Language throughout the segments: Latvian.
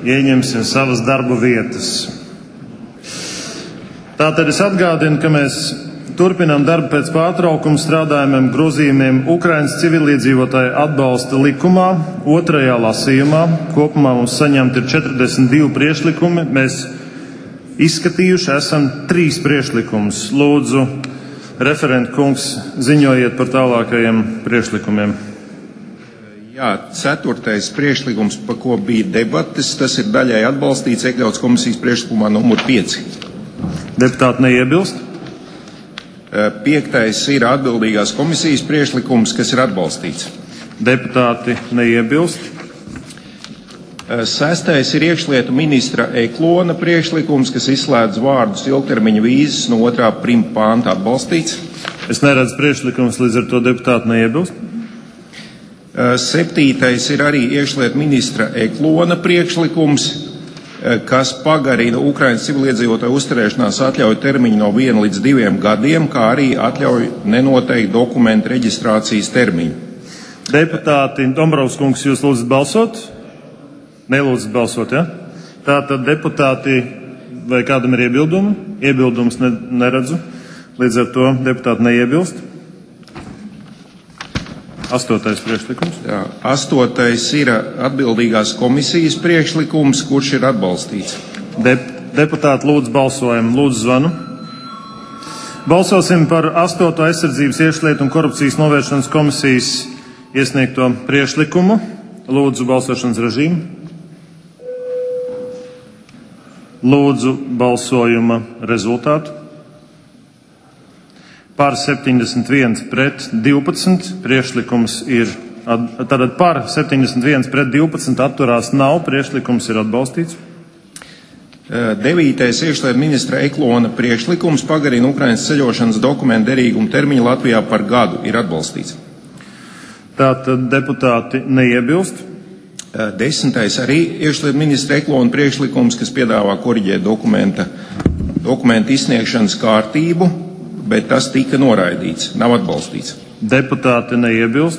ieņemsim savas darba vietas. Tātad es atgādinu, ka mēs turpinām darbu pēc pārtraukuma strādājumiem grozījumiem Ukrainas civiliedzīvotāju atbalsta likumā, 2. lasījumā. Kopumā mums saņemti ir 42 priekšlikumi. Mēs izskatījuši esam 3 priekšlikumus. Lūdzu, referent kungs, ziņojiet par tālākajiem priekšlikumiem. Jā, 4. priekšlikums, pa ko bija debates, tas ir daļai atbalstīts, iekļauts komisijas priekšlikumā numur 5. Deputāti neiebilst? 5. ir atbildīgās komisijas priekšlikums, kas ir atbalstīts. Deputāti neiebilst? 6. ir iekšlietu ministra Eklona priekšlikums, kas izslēdz vārdus ilgtermiņa vīzes no 2. prim pānta atbalstīts. Es neredzu priekšlikums, līdz ar to deputāti neiebilst. 7. ir arī iekšlietu ministra Eklona priekšlikums, kas pagarina Ukrainas civiliedzīvotāju uzturēšanās atļauju termiņu no 1 līdz 2 gadiem, kā arī atļauj nenoteikt dokumentu reģistrācijas termiņu. Deputāti Dombrovs kungs, jūs lūdzat balsot? Nelūdzat balsot, ja? Tātad deputāti, vai kādam ir iebildumi? Iebildums neredzu. Līdz ar to deputāti neiebilst. 8. priekšlikums. Jā, 8. ir atbildīgās komisijas priekšlikums, kurš ir atbalstīts. Deputāti lūdzu balsojumu. Lūdzu zvanu. Balsosim par 8. aizsardzības iekšlietu un korupcijas novēršanas komisijas iesniegto priekšlikumu. Lūdzu balsošanas režīmu. Lūdzu balsojuma rezultātu. Par 71 pret 12 priekšlikums ir, tātad par 71 pret 12 atturās nav, priekšlikums ir atbalstīts. 9. iekšlietu ministra Eklona priekšlikums pagarina Ukrainas ceļošanas dokumentu derīgumu termiņu Latvijā par gadu, ir atbalstīts. Tātad deputāti neiebilst. 10. arī iekšlietu ministra Eklona priekšlikums, kas piedāvā koriģēt dokumentu izsniegšanas kārtību, bet tas tika noraidīts, nav atbalstīts. Deputāti neiebilst.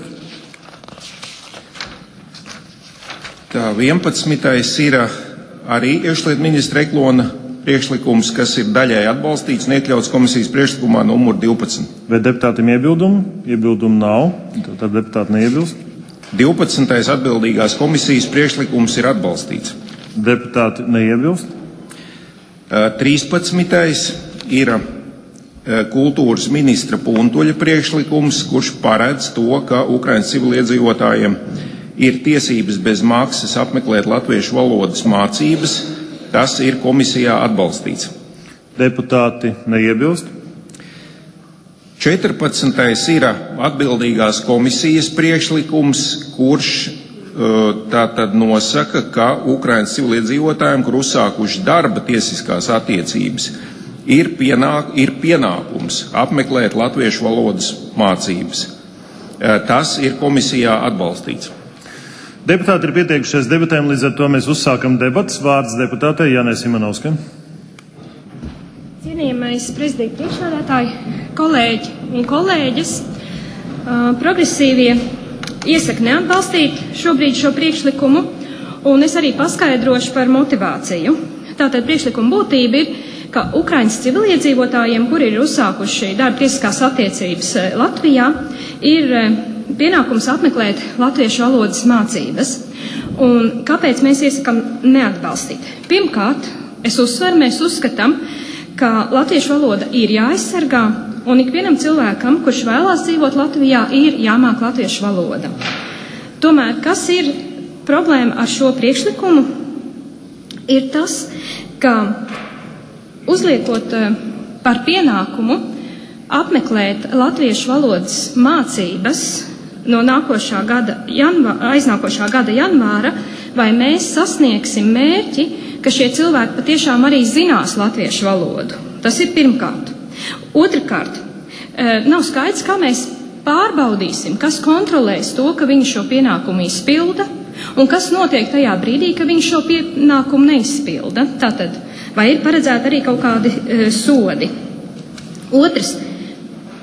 Tā 11. ir arī iekšlietu ministra Eklona priekšlikums, kas ir daļai atbalstīts un iekļauts komisijas priekšlikumā numur 12. Vai deputātiem iebildumu? Iebildumu nav, tad deputāti neiebilst. 12. atbildīgās komisijas priekšlikums ir atbalstīts. Deputāti neiebilst. 13. ir kultūras ministra Puntuļa priekšlikums, kurš paredz to, ka Ukrainas civiliedzīvotājiem ir tiesības bez maksas apmeklēt latviešu valodas mācības. Tas ir komisijā atbalstīts. Deputāti neiebilst. 14. ir atbildīgās komisijas priekšlikums, kurš tātad nosaka, ka Ukrainas civiliedzīvotājiem, kur uzsākuši darba tiesiskās attiecības, ir pienākums apmeklēt latviešu valodas mācības. Tas ir komisijā atbalstīts. Deputāti ir pieteikušies debatēm, līdz ar to mēs uzsākam debatas. Vārds deputātei Jānai Simonovskai. Cienījamais prezidenta priekšsēdētāji, kolēģi un kolēģis, progresīvie iesaka neatbalstīt šobrīd šo priekšlikumu, un es arī paskaidrošu par motivāciju. Tātad priekšlikuma būtība ir, ka Ukrainas civiliedzīvotājiem, kuri ir uzsākuši darba tiesiskās attiecības Latvijā, ir pienākums apmeklēt latviešu valodas mācības. Un kāpēc mēs iesakām neatbalstīt? Pirmkārt, mēs uzskatām, ka latviešu valoda ir jāaizsargā, un ikvienam cilvēkam, kurš vēlās dzīvot Latvijā, ir jāmāk latviešu valoda. Tomēr, kas ir problēma ar šo priekšlikumu, ir tas, ka uzliekot par pienākumu apmeklēt latviešu valodas mācības no aiznākošā gada janvāra, vai mēs sasniegsim mērķi, ka šie cilvēki patiešām arī zinās latviešu valodu. Tas ir pirmkārt. Otrakārt, nav skaidrs, kā mēs pārbaudīsim, kas kontrolēs to, ka viņi šo pienākumu izpilda, un kas notiek tajā brīdī, ka viņi šo pienākumu neizpilda. Tātad, vai ir paredzēti arī kaut kādi sodi? Otrs,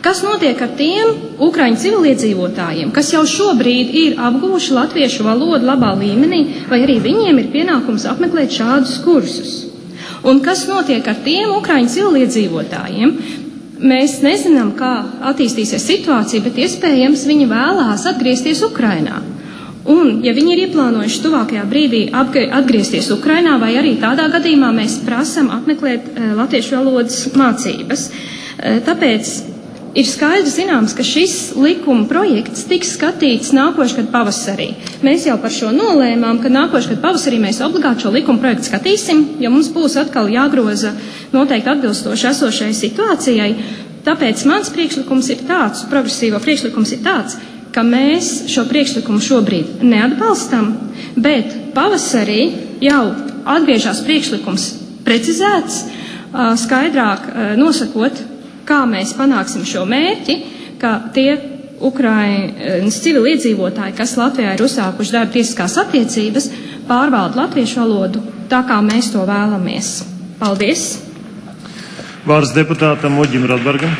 Kas notiek ar tiem ukraiņu civiliedzīvotājiem, kas jau šobrīd ir apguvuši latviešu valodu labā līmenī, vai arī viņiem ir pienākums apmeklēt šādus kursus? Un kas notiek ar tiem ukraiņu civiliedzīvotājiem? Mēs nezinām, kā attīstīsies situācija, bet iespējams viņi vēlās atgriezties Ukrainā. Un, ja viņi ir ieplānojuši tuvākajā brīdī atgriezties Ukrainā, vai arī tādā gadījumā mēs prasam apmeklēt latviešu valodas mācības. Tāpēc ir skaidrs zināms, ka šis likuma projekts tiks skatīts nākošgad pavasarī. Mēs jau par šo nolēmām, ka nākošgad pavasarī mēs obligāti šo likuma projektu skatīsim, jo mums būs atkal jāgroza noteikti atbilstoši esošajai situācijai. Tāpēc mans priekšlikums ir tāds, progresīvo priekšlikums ir tāds, ka mēs šo priekšlikumu šobrīd neatbalstam, bet pavasarī jau atgriežas priekšlikums precizēts, skaidrāk nosakot, kā mēs panāksim šo mērķi, ka tie Ukrainas civiliedzīvotāji, kas Latvijā ir uzsākuši darba tiesiskās attiecības, pārvalda latviešu valodu tā, kā mēs to vēlamies. Paldies! Vārds deputātam Uģim Radbergam.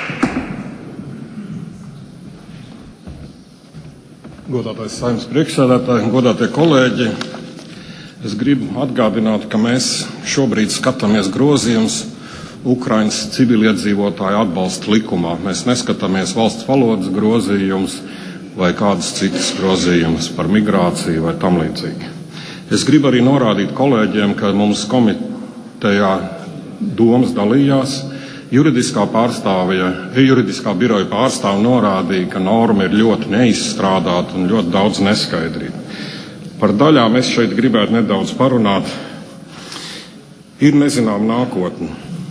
Godātais Saeimas priekšsēdētāji, godātie kolēģi, es gribu atgādināt, ka mēs šobrīd skatāmies grozījumus Ukrainas civiliedzīvotāju atbalsta likumā. Mēs neskatāmies valsts valodas grozījumus vai kādas citas grozījumus par migrāciju vai tam līdzīgi. Es gribu arī norādīt kolēģiem, ka mums komitejā domas dalījās. Juridiskā biroja pārstāve norādīja, ka norma ir ļoti neizstrādāta un ļoti daudz neskaidrību. Par daļām es šeit gribētu nedaudz parunāt. Ir nezinām nākotne.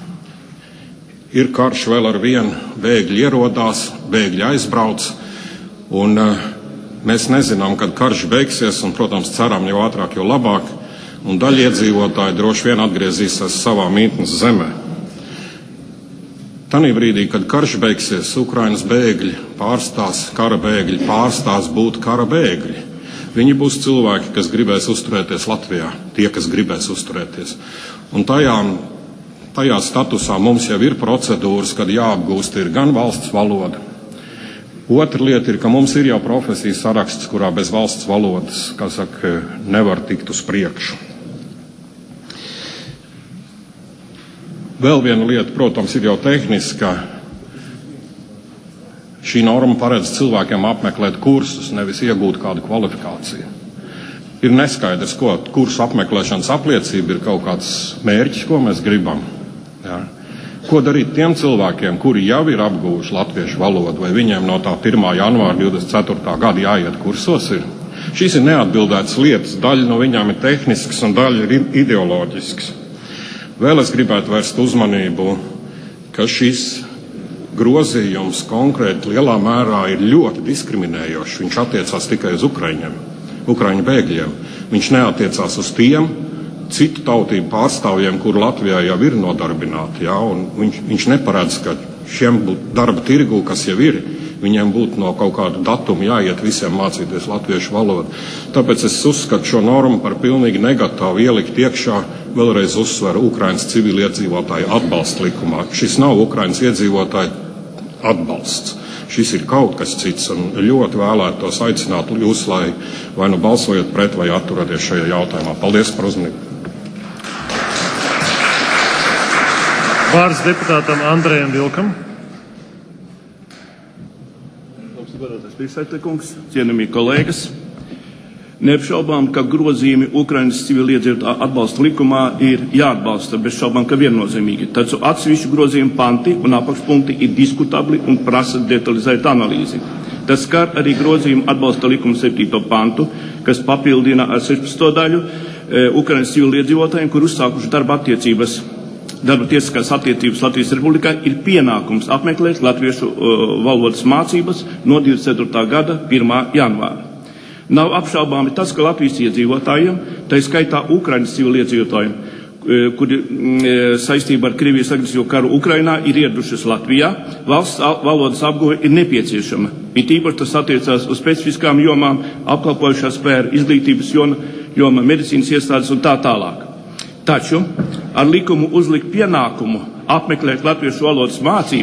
Ir karš vēl ar vienu, bēgļi ierodās, bēgļi aizbrauc, un mēs nezinām, kad karš beigsies, un, protams, ceram jau ātrāk, jo labāk, un daļa iedzīvotāji droši vien atgriezīsies savā mītnes zemē. Tanī brīdī, kad karš beigsies, Ukrainas bēgļi kara bēgļi pārstās būt kara bēgļi. Viņi būs cilvēki, kas gribēs uzturēties Latvijā, tie, kas gribēs uzturēties. Un tajā statusā mums jau ir procedūras, kad jāapgūst ir gan valsts valoda. Otra lieta ir, ka mums ir jau profesijas saraksts, kurā bez valsts valodas, kā saka, nevar tikt uz priekšu. Vēl viena lieta, protams, ir jau tehniska. Šī norma paredz cilvēkiem apmeklēt kursus, nevis iegūt kādu kvalifikāciju. Ir neskaidrs, ko kursu apmeklēšanas apliecība ir kaut kāds mērķis, ko mēs gribam. Ja. Ko darīt tiem cilvēkiem, kuri jau ir apguvuši latviešu valodu, vai viņiem no tā 1. janvāra 24. gada jāiet kursos ir? Šīs ir neatbildētas lietas, daļa no viņām ir tehniskas un daļa ir ideoloģiskas. Vēl es gribētu vērst uzmanību, ka šis grozījums konkrēti lielā mērā ir ļoti diskriminējošs. Viņš attiecās tikai uz Ukraiņu bēgļiem. Viņš neatiecās uz tiem citu tautību pārstāvjiem, kur Latvijā jau ir nodarbināti. Ja, un viņš neparedz, ka šiem būtu darba tirgu, kas jau ir, viņiem būtu no kaut kāda datuma jāiet visiem mācīties latviešu valodu. Tāpēc es uzskatu šo normu par pilnīgi negatīvu ielikt iekšā, vēlreiz uzsveru Ukrainas civiliedzīvotāju atbalsta likumā. Šis nav Ukrainas iedzīvotāju atbalsts. Šis ir kaut kas cits, un ļoti vēlētos aicināt jūs, lai vai nu balsojat pret vai atturaties šajā jautājumā. Paldies par uzmanību. Vārds deputātam Andrejam Vilkam. Priekšsēdētājs, cienījamie kolēģis, neapšaubām, ka grozījumi Ukrainas civiliedzīvotāju atbalsta likumā ir jāatbalsta, bez šaubām, ka viennozīmīgi. Taču atsevišķi grozījumu panti un apakšpunkti ir diskutabli un prasa detalizētu analīzi. Tas skar arī grozījumu atbalsta likuma 7. pantu, kas papildina ar 16. daļu Ukrainas civiliedzīvotājiem, kur uzsākuši darba tiesiskās attiecības Latvijas Republikā, ir pienākums apmeklēt latviešu valodas mācības no 24. gada 1. janvāra. Nav apšaubāmi tas, ka Latvijas iedzīvotājiem, tā skaitā Ukrainas civiliedzīvotājiem, kuri saistībā ar Krievijas agresīvo karu Ukrainā ir ieradušies Latvijā, valsts valodas apguve ir nepieciešama. It īpaši tas attiecās uz specifiskām jomām, apkalpojušā sfēra, izglītības joma, medicīnas iestādes un tā tālāk. Taču ar likumu uzlikt pienākumu apmeklēt latviešu valodas mācības,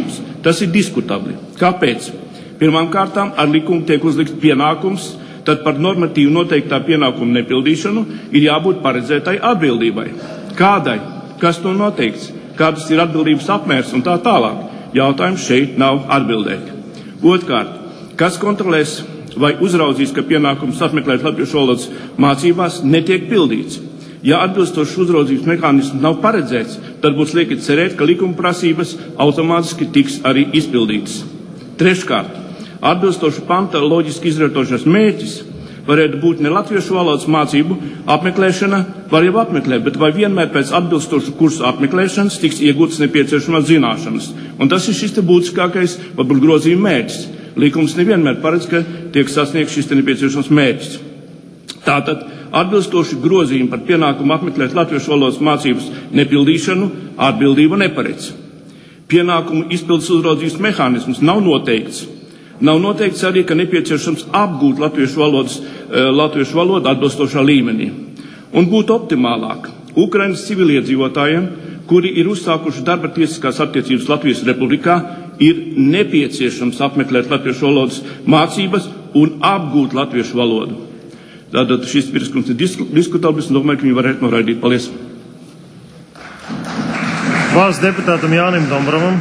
Tas ir diskutabli. Kāpēc? Pirmām kārtām ar likumu tiek uzlikts pienākums, tad par normatīvu noteiktā pienākuma nepildīšanu ir jābūt paredzētai atbildībai. Kādai? Kas to noteikts? Kādas ir atbildības apmērs un tā tālāk? Jautājums šeit nav atbildēti. Otrkārt, kas kontrolēs vai uzraudzīs, ka pienākums apmeklēt latviešu valodas mācībās netiek pildīts? Ja atbilstošs uzraudzības mehānisms nav paredzēts, tad būs lieki cerēt, ka likuma prasības automātiski tiks arī izpildītas. Treškārt, atbilstoši panta loģiski izrietošais mērķis varētu būt ne latviešu valodas mācību apmeklēšana, var jau apmeklēt, bet vai vienmēr pēc atbilstošu kursu apmeklēšanas tiks iegūtas nepieciešamās zināšanas. Un tas ir šis te būtiskākais, varbūt grozījuma mērķis. Likums nevienmēr paredz, ka tiek sasniegts šis te nepieciešams mērķis. Tātad, atbilstoši grozījumi par pienākumu apmeklēt latviešu valodas mācības nepildīšanu atbildība neparedz. Pienākumu izpildes uzraudzības mehānisms nav noteikts. Nav noteikts arī, ka nepieciešams apgūt latviešu valodu atbilstošā līmenī. Un būtu optimālāk Ukrainas civiliedzīvotājiem, kuri ir uzsākuši darba tiesiskās attiecības Latvijas Republikā, ir nepieciešams apmeklēt latviešu valodas mācības un apgūt latviešu valodu. Tātad šis priekšlikums ir diskutabls, un domāju, ka viņi varētu noraidīt. Paldies. Vārds deputātam Jānim Dombrovam.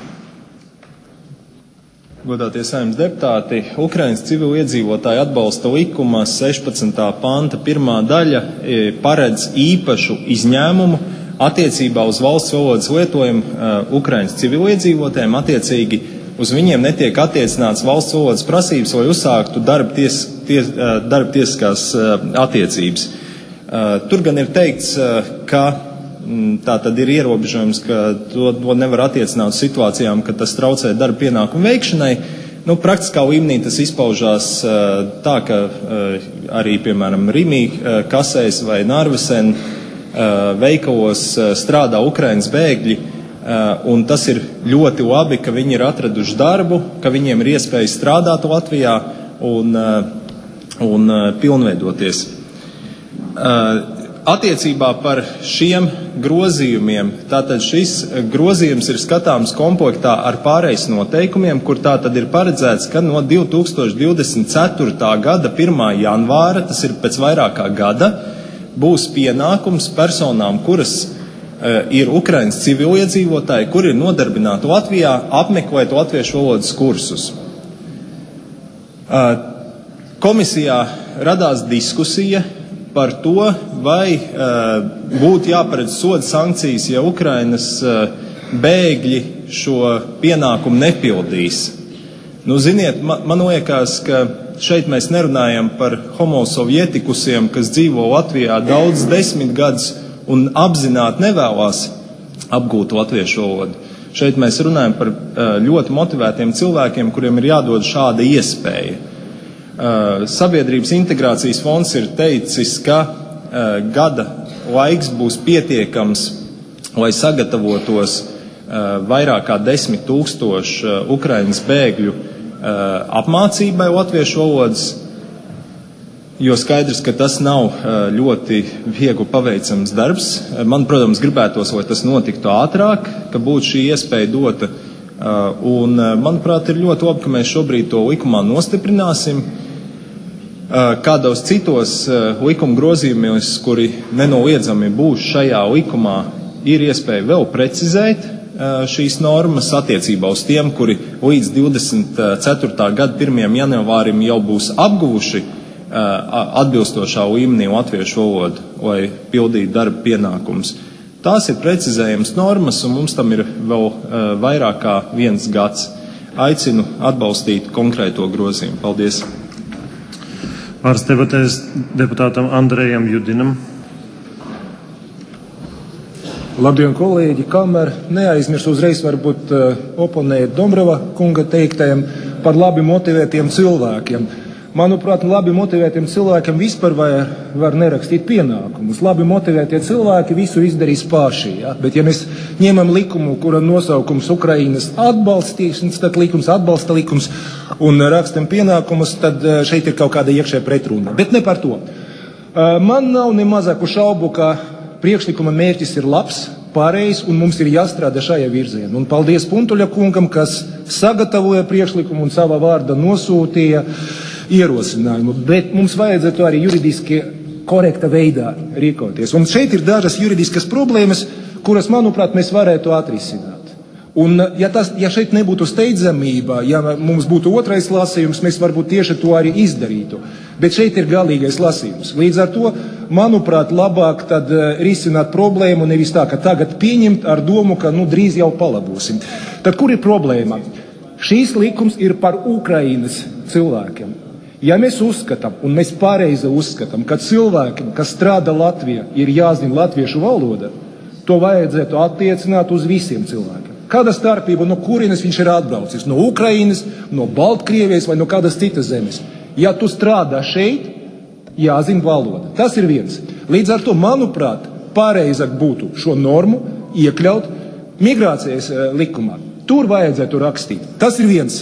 Godātie Saeimas deputāti, Ukrainas civiliedzīvotāji atbalsta likuma 16. panta 1. daļa paredz īpašu izņēmumu attiecībā uz valsts valodas lietojumu Ukrainas civiliedzīvotājiem. Attiecīgi uz viņiem netiek attiecināts valsts valodas prasības, lai uzsāktu darba tiesiskās attiecības. Tur gan ir teikts, ka tā tad ir ierobežojums, ka to nevar attiecināt uz situācijām, ka tas traucē darba pienākumu veikšanai. Praktiskā līmenī tas izpaužās tā, ka arī, piemēram, Rimī kasēs vai Narvesen veikalos strādā Ukrainas bēgļi, un tas ir ļoti labi, ka viņi ir atraduši darbu, ka viņiem ir iespēja strādāt Latvijā un pilnveidoties. Attiecībā par šiem grozījumiem, tātad šis grozījums ir skatāms komplektā ar pārejas noteikumiem, kur tātad ir paredzēts, ka no 2024. gada 1. janvāra, tas ir pēc vairākā gada, būs pienākums personām, kuras ir Ukrainas civiliedzīvotāji, kuri ir nodarbināti Latvijā, apmeklēt latviešu valodas kursus. Komisijā radās diskusija par to, vai būtu jāparedz soda sankcijas, ja Ukrainas bēgļi šo pienākumu nepildīs. Ziniet, man liekas, ka šeit mēs nerunājam par homosovietikusiem, kas dzīvo Latvijā daudz 10 gadus un apzināti nevēlās apgūt latviešu valodu. Šeit mēs runājam par ļoti motivētiem cilvēkiem, kuriem ir jādod šāda iespēja. Sabiedrības integrācijas fonds ir teicis, ka gada laiks būs pietiekams, lai sagatavotos vairāk kā 10 000 Ukrainas bēgļu apmācībai latviešu valodas, jo skaidrs, ka tas nav ļoti viegli paveicams darbs. Man, protams, gribētos, lai tas notiktu ātrāk, ka būtu šī iespēja dota. Un, manuprāt, ir ļoti labi, ka mēs šobrīd to likumā nostiprināsim. Kādos citos likuma grozījumos, kuri nenoliedzami būs šajā likumā, ir iespēja vēl precizēt šīs normas attiecībā uz tiem, kuri līdz 24. gada 1. janvārim jau būs apguvuši atbilstošā līmenī latviešu valodu, lai pildītu darba pienākumus. Tās ir precizējums normas, un mums tam ir vēl vairāk kā 1 gads. Aicinu atbalstīt konkrēto grozījumu. Paldies! Vārds debatēs deputātam Andrejam Judinam. Labdien, kolēģi! Kamēr neaizmirst uzreiz varbūt oponēt Dombrova kunga teiktajiem par labi motivētiem cilvēkiem. Manuprāt, labi motivētiem cilvēkiem vispār var nerakstīt pienākumus. Labi motivētie cilvēki visu izdarīs paši. Ja? Bet ja mēs ņemam likumu, kura nosaukums Ukrainas atbalstīšanas, tad likums atbalsta likums un rakstam pienākumus, tad šeit ir kaut kāda iekšēja pretruna. Bet ne par to. Man nav ne mazāku šaubu, ka priekšlikuma mērķis ir labs. pareizs un mums ir jāstrādā šajā virzienā. Un paldies Puntuļa kungam, kas sagatavoja priekšlikumu un savā vārdā nosūtīja ierosinājumu. Bet mums vajadzētu arī juridiski korekta veidā rīkoties. Un šeit ir dažas juridiskas problēmas, kuras, manuprāt, mēs varētu atrisināt. Un ja šeit nebūtu steidzamība, ja mums būtu otrais lasījums, mēs varbūt tieši to arī izdarītu. Bet šeit ir galīgais lasījums. Līdz ar to, manuprāt, labāk tad risināt problēmu nevis tā, ka tagad pieņemt ar domu, ka drīz jau palabosim. Tad kur ir problēma? Šīs likums ir par Ukrainas cilvēkiem. Ja mēs uzskatām, un mēs pareizi uzskatām, ka cilvēkiem, kas strādā Latvijā, ir jāzina latviešu valoda, to vajadzētu attiecināt uz visiem cilvēkiem. Kāda starpība, no kurienes viņš ir atbraucis? No Ukrainas, no Baltkrievijas vai no kādas citas zemes? Ja tu strādā šeit, jāzina valoda. Tas ir viens. Līdz ar to, manuprāt, pareizāk būtu šo normu iekļaut migrācijas likumā. Tur vajadzētu rakstīt. Tas ir viens.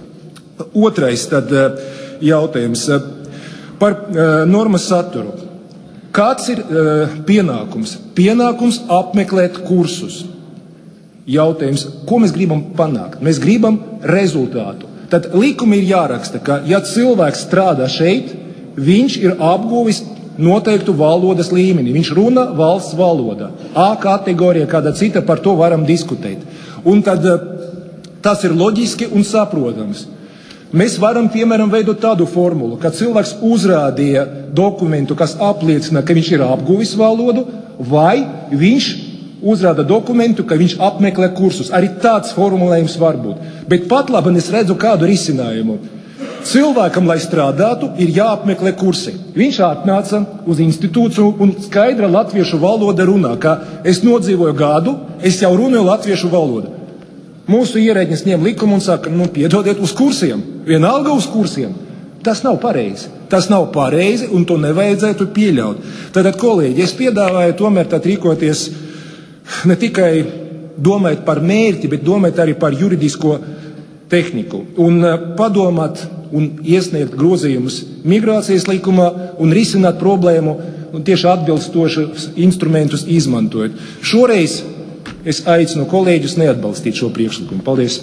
Otrais tad jautājums par normas saturu. Kāds ir pienākums? Pienākums apmeklēt kursus. Jautājums, ko mēs gribam panākt? Mēs gribam rezultātu. Tad likumi ir jāraksta, ka ja cilvēks strādā šeit, viņš ir apguvis noteiktu valodas līmeni. Viņš runā valsts valodā. A kategorija, kāda cita, par to varam diskutēt. Un tad tas ir loģiski un saprotams. Mēs varam, piemēram, veidot tādu formulu, ka cilvēks uzrādīja dokumentu, kas apliecina, ka viņš ir apguvis valodu, vai viņš uzrāda dokumentu, ka viņš apmeklē kursus. Arī tāds formulējums var būt. Bet pat labi es redzu kādu risinājumu. Cilvēkam, lai strādātu, ir jāapmeklē kursi. Viņš atnāca uz institūciju un skaidra latviešu valoda runā, ka es nodzīvoju gadu, es jau runāju latviešu valodu. Mūsu ierēdnis ņem likumu un saka, piedodiet uz kursiem, vienalga uz kursiem. Tas nav pareizi. Tas nav pareizi un to nevajadzētu pieļaut. Tātad, kolēģi, es piedāvāju tomēr tad rīkoties ne tikai domāt par mērķi, bet domāt arī par juridisko tehniku. Un padomāt un iesniegt grozījumus migrācijas likumā un risināt problēmu un tieši atbilstošus instrumentus izmantojot. Šoreiz es aicinu kolēģus neatbalstīt šo priekšlikumu. Paldies.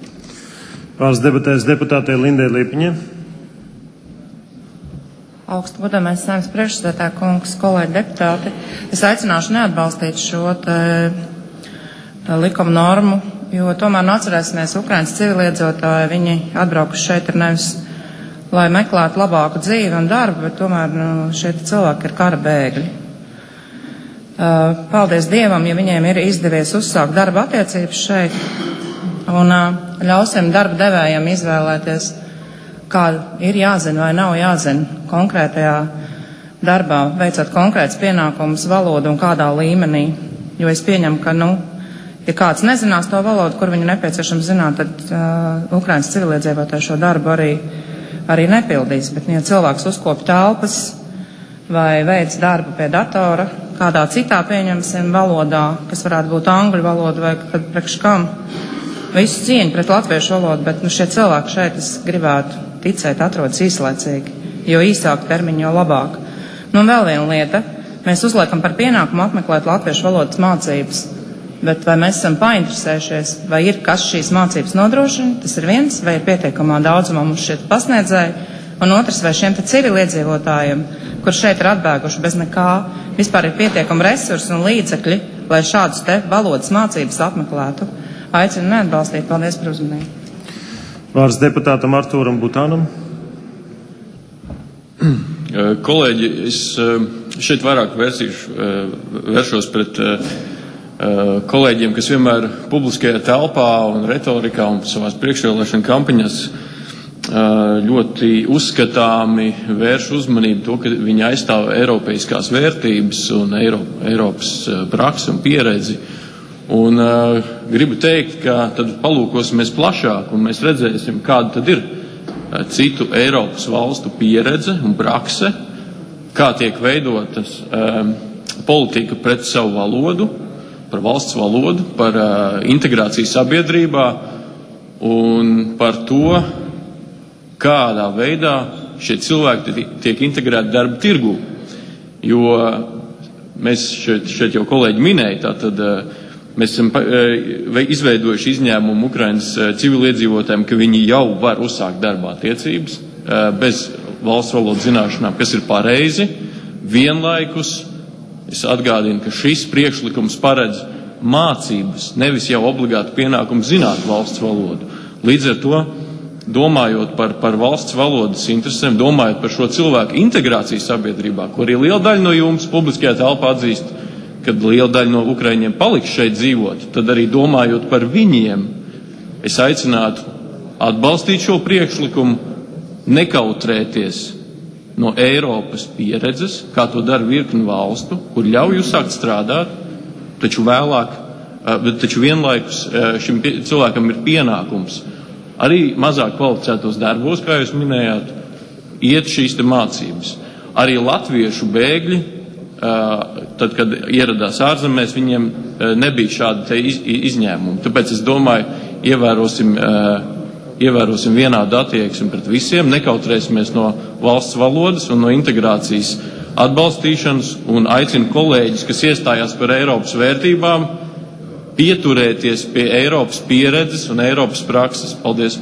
Pāris debatēs deputātei Lindai Liepiņai. Augstu godamais Saeimas priekšsēdētāja kungs, kolēģi deputāti, es aicināšu neatbalstīt šo likuma normu, jo tomēr atcerēsimies, Ukrainas civiliedzīvotāji, viņi atbraukuši šeit ir nevis, lai meklētu labāku dzīvi un darbu, bet tomēr šie cilvēki ir kara bēgļi. Paldies Dievam, ja viņiem ir izdevies uzsākt darba attiecības šeit, un ļausim darba devējiem izvēlēties, kāda ir jāzina vai nav jāzina konkrētajā darbā, veicot konkrēts pienākums valodu un kādā līmenī. Jo es pieņemu, ka, ja kāds nezinās to valodu, kur viņu nepieciešams zināt, tad Ukrainas civiliedzīvotāji šo darbu arī nepildīs. Bet, ja cilvēks uzkopj telpas vai veic darbu pie datora, kādā citā pieņemsim valodā, kas varētu būt angļu valoda vai priekš kam, visu cieņu pret latviešu valodu, bet šie cilvēki šeit es gribētu ticēt atrodas īslaicīgi, jo īsāk termiņu, jo labāk. Un vēl viena lieta, mēs uzliekam par pienākumu apmeklēt latviešu valodas mācības, bet vai mēs esam painteresējušies, vai ir kas šīs mācības nodrošina, tas ir viens, vai ir pietiekamā daudzumā mums šeit pasniedzēji, un otrs, vai šiem te civiliedzīvotājiem, kur šeit ir atbēguši bez nekā, vispār ir pietiekami resursi un līdzekļi, lai šādus te valodas mācības apmeklētu. Aicinu neatbalstīt. Paldies par uzmanību. Vārds deputātam Artūram Butānam. Kolēģi, es šeit vairāk vēršos pret kolēģiem, kas vienmēr publiskajā telpā un retorikā un savās priekšvēlēšana kampaņas ļoti uzskatāmi vērš uzmanību to, ka viņi aizstāv eiropeiskās vērtības un Eiropas praksi un pieredzi. Un gribu teikt, ka tad palūkosimies plašāk un mēs redzēsim, kāda tad ir citu Eiropas valstu pieredze un prakse, kā tiek veidotas politika pret savu valodu, par valsts valodu, par integrāciju sabiedrībā un par to, kādā veidā šie cilvēki tiek integrēti darba tirgū. Jo mēs šeit jau kolēģi minēja, tātad Mēs esam izveidojuši izņēmumu Ukrainas civiliedzīvotājiem, ka viņi jau var uzsākt darba attiecības bez valsts valodas zināšanām, kas ir pareizi. Vienlaikus es atgādinu, ka šis priekšlikums paredz mācības, nevis jau obligāti pienākumu zināt valsts valodu. Līdz ar to, domājot par valsts valodas interesēm, domājot par šo cilvēku integrāciju sabiedrībā, ko arī liela daļa no jums publiskajā telpā atzīst, kad liela daļa no ukraiņiem paliks šeit dzīvot, tad arī domājot par viņiem, es aicinātu atbalstīt šo priekšlikumu, nekautrēties no Eiropas pieredzes, kā to dara virkni valstu, kur ļauj uzsākt strādāt, taču vienlaikus šim cilvēkam ir pienākums arī mazāk kvalificētos darbos, kā jūs minējāt, iet šīs te mācības. Arī latviešu bēgļi, tad, kad ieradās ārzemēs, viņiem nebija šādi te izņēmumi. Tāpēc es domāju, ievērosim vienādu attieksmi pret visiem, nekautrēsimies no valsts valodas un no integrācijas atbalstīšanas un aicinu kolēģis, kas iestājās par Eiropas vērtībām, pieturēties pie Eiropas pieredzes un Eiropas prakses. Paldies!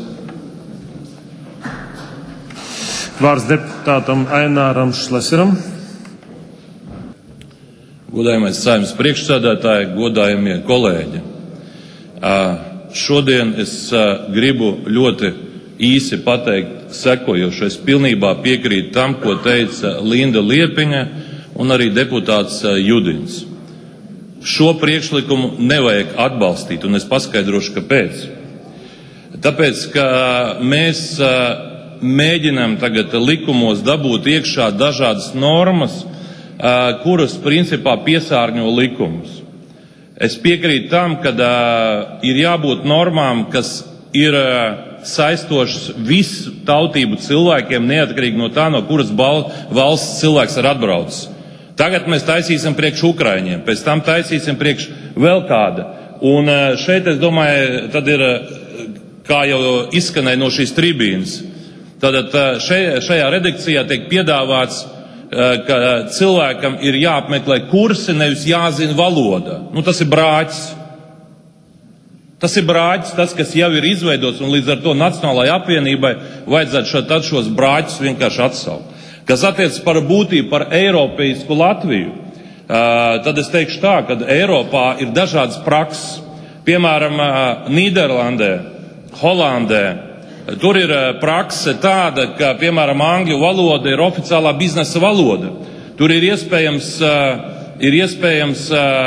Vārds deputātam Aināram Šleseram. Godājamais Saeimas priekšsēdētāji, godājamie kolēģi. Šodien es gribu ļoti īsi pateikt sekojošo. Es pilnībā piekrītu tam, ko teica Linda Liepiņa un arī deputāts Judins. Šo priekšlikumu nevajag atbalstīt, un es paskaidrošu, kāpēc. Tāpēc, ka mēs mēģinām tagad likumos dabūt iekšā dažādas normas, kuras principā piesārņo likumus. Es piekrītu tam, ka ir jābūt normām, kas ir saistošas visu tautību cilvēkiem, neatkarīgi no tā, no kuras valsts cilvēks ir atbraucis. Tagad mēs taisīsim priekš Ukraiņiem, pēc tam taisīsim priekš vēl kāda. Un šeit, es domāju, tad ir, kā jau izskanēja no šīs tribīnas, tad šajā redakcijā tiek piedāvāts, ka cilvēkam ir jāapmeklē kursi, nevis jāzina valoda. Tas ir brāķis. Tas ir brāķis, tas, kas jau ir izveidots, un līdz ar to Nacionālajai apvienībai vajadzētu šos brāķus vienkārši atsaukt. Kas attiecas par būtību par eiropeisku Latviju, tad es teikšu tā, ka Eiropā ir dažādas prakses. Piemēram, Nīderlandē, Holandē, tur ir prakse tāda, ka, piemēram, angļu valoda ir oficiālā biznesa valoda. Tur ir iespējams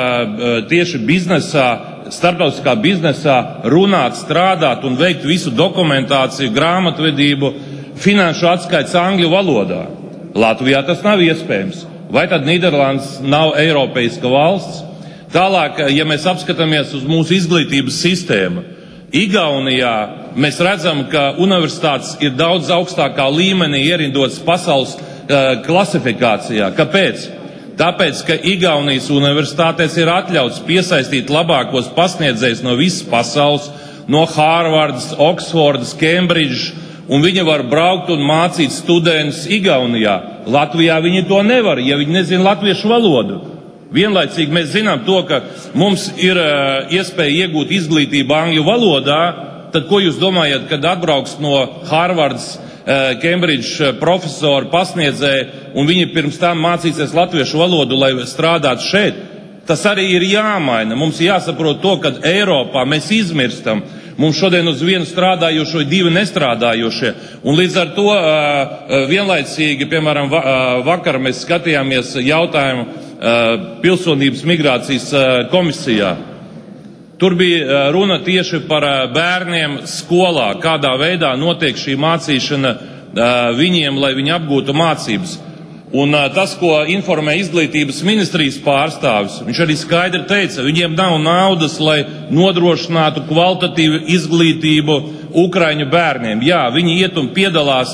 tieši biznesā, starptautiskā biznesā runāt, strādāt un veikt visu dokumentāciju, grāmatvedību, finanšu atskaits angļu valodā. Latvijā tas nav iespējams. Vai tad Nīderlandes nav eiropeiska valsts? Tālāk, ja mēs apskatāmies uz mūsu izglītības sistēmu, Igaunijā mēs redzam, ka universitātes ir daudz augstākā līmenī ierindotas pasaules klasifikācijā. Kāpēc? Tāpēc, ka Igaunijas universitātēs ir atļauts piesaistīt labākos pasniedzējus no visas pasaules, no Hārvardas, Oksfordas, Kembridžas, un viņi var braukt un mācīt studentus Igaunijā. Latvijā viņi to nevar, ja viņi nezina latviešu valodu. Vienlaicīgi mēs zinām to, ka mums ir iespēja iegūt izglītību angļu valodā, tad ko jūs domājat, kad atbrauks no Hārvardas, Kembridžas profesori, pasniedzēji, un viņi pirms tam mācīsies latviešu valodu, lai strādātu šeit? Tas arī ir jāmaina. Mums jāsaprot to, ka Eiropā mēs izmirstam. Mums šodien uz vienu strādājošo ir 2 nestrādājošie. Un līdz ar to vienlaicīgi, piemēram, vakar mēs skatījāmies jautājumu pilsonības migrācijas komisijā. Tur bija runa tieši par bērniem skolā, kādā veidā notiek šī mācīšana viņiem, lai viņi apgūtu mācības. Un tas, ko informē izglītības ministrijas pārstāvis, viņš arī skaidri teica, viņiem nav naudas, lai nodrošinātu kvalitatīvu izglītību ukraiņu bērniem. Jā, viņi iet un piedalās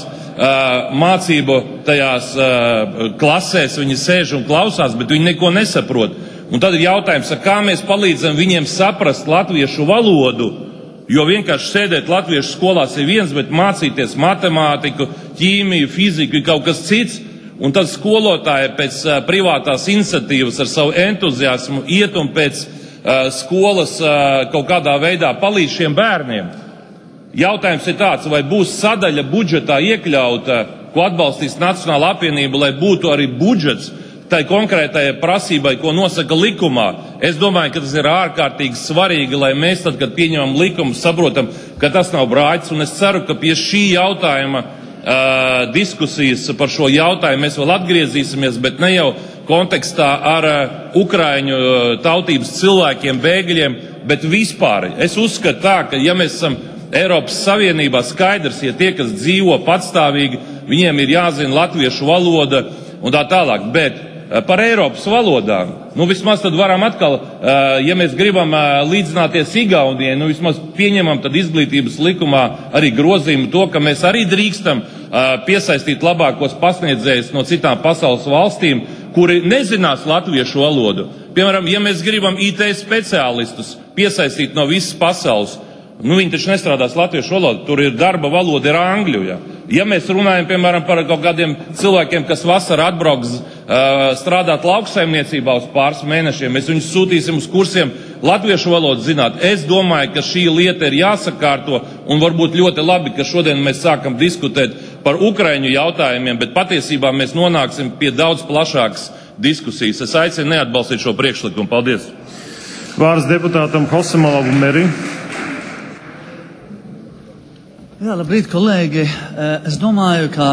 mācību tajās klasēs, viņi sēž un klausās, bet viņi neko nesaprot. Un tad ir jautājums, kā mēs palīdzam viņiem saprast latviešu valodu, jo vienkārši sēdēt latviešu skolās ir viens, bet mācīties matemātiku, ķīmiju, fiziku ir kaut kas cits. Un tad skolotāji pēc privātās iniciatīvas ar savu entuziasmu iet un pēc skolas kaut kādā veidā palīdz šiem bērniem. Jautājums ir tāds, vai būs sadaļa budžetā iekļauta, ko atbalstīs Nacionāla apvienība, lai būtu arī budžets tai konkrētajai prasībai, ko nosaka likumā. Es domāju, ka tas ir ārkārtīgi svarīgi, lai mēs tad, kad pieņemam likumu, saprotam, ka tas nav brāķis, un es ceru, ka pie šī jautājuma diskusijas par šo jautājumu mēs vēl atgriezīsimies, bet ne jau kontekstā ar ukraiņu tautības cilvēkiem, bēgļiem, bet vispār. Es uzskatu tā, ka ja mēs esam Eiropas Savienībā, skaidrs, ja tie, kas dzīvo patstāvīgi, viņiem ir jāzina latviešu valoda un tā tālāk, bet par Eiropas valodām, vismaz tad varam atkal, ja mēs gribam līdzināties Igaunijai, vismaz pieņemam tad izglītības likumā arī grozījumu to, ka mēs arī drīkstam piesaistīt labākos pasniedzējus no citām pasaules valstīm, kuri nezinās latviešu valodu. Piemēram, ja mēs gribam IT speciālistus piesaistīt no visas pasaules, viņi taču nestrādās latviešu valodu, tur ir darba valoda, ir angļu. Ja mēs runājam, piemēram, par kaut kādiem cilvēkiem, kas vasarā atbrauks strādāt lauksaimniecībā uz pāris mēnešiem, mēs viņus sūtīsim uz kursiem latviešu valodu zināt. Es domāju, ka šī lieta ir jāsakārto, un varbūt ļoti labi, ka šodien mēs sākam diskutēt par ukraiņu jautājumiem, bet patiesībā mēs nonāksim pie daudz plašākas diskusijas. Es aicinu neatbalstīt šo priekšlikumu. Paldies! Vārds deputātam Hosemalavu Meri. Jā, labrīt, kolēģi. Es domāju, ka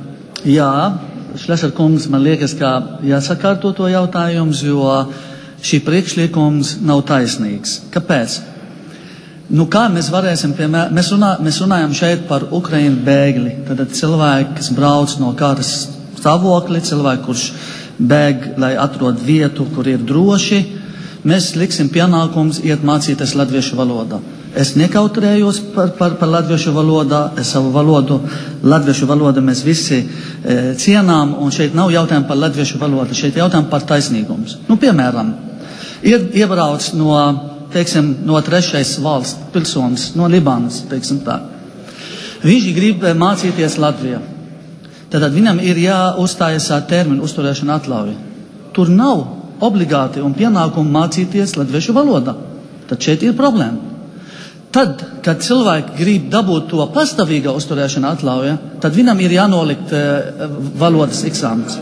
Šlesner kungs, man liekas, ka jāsakārto to jautājums, jo šī priekšlikums nav taisnīgs. Kāpēc? Kā mēs varēsim, mēs runājam šeit par Ukrainu bēgli, tad cilvēki, kas brauc no kādas stāvokļa, cilvēki, kurš bēg, lai atrod vietu, kur ir droši, mēs liksim pienākums iet mācīties latviešu valodā. Es nekautrējos par latviešu valodā, savu valodu, latviešu valodu mēs visi cienām, un šeit nav jautājumi par latviešu valodu, šeit jautājumi par taisnīgumus. Piemēram, iebrauc no trešais valsts pilsonis, no Libānas, tā. Viņš grib mācīties Latvijā. Tad viņam ir jāuzstājas terminu uzturēšana atļauja. Tur nav obligāti un pienākumu mācīties latviešu valodā. Tad šeit ir problēma. Tad, kad cilvēki grib dabūt to pastāvīgā uzturēšana atļauja, tad viņam ir jānolikt valodas eksāmens.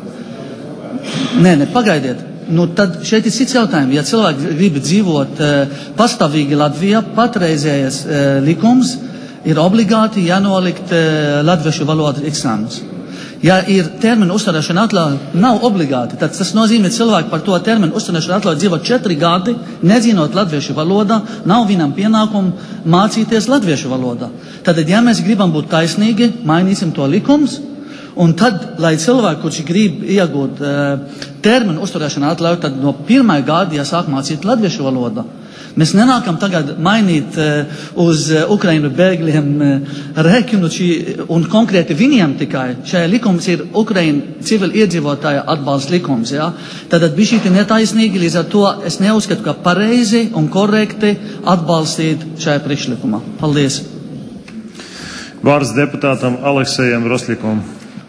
Nē, pagaidiet. Tad šeit ir cits jautājums. Ja cilvēki grib dzīvot pastāvīgi Latvijā, patreizējais likums ir obligāti jānolikt latviešu valodas eksāmens. Ja ir termina uzturēšana atļauja, nav obligāti, tad tas nozīmē, cilvēki par to terminu uzturēšana atļauju dzīvo 4 gadi, nezinot latviešu valodā, nav viņam pienākumu mācīties latviešu valodā. Tad, ja mēs gribam būt taisnīgi, mainīsim to likums, un tad, lai cilvēki, kurš grib iegūt terminu uzturēšana atļauju, tad no 1. gada jāsāk mācīt latviešu valodā. Mēs nenākam tagad mainīt uz Ukrainu bēgļiem rēķinu un konkrēti viņiem tikai. Šajā likums ir Ukraina civili iedzīvotāja atbalsts likums. Tad bija šī netaisnīgi, līdz ar to es neuzskatu, ka pareizi un korekti atbalstīt šajā priekšlikumā. Paldies! Vārds deputātam Aleksejam Rosļikom.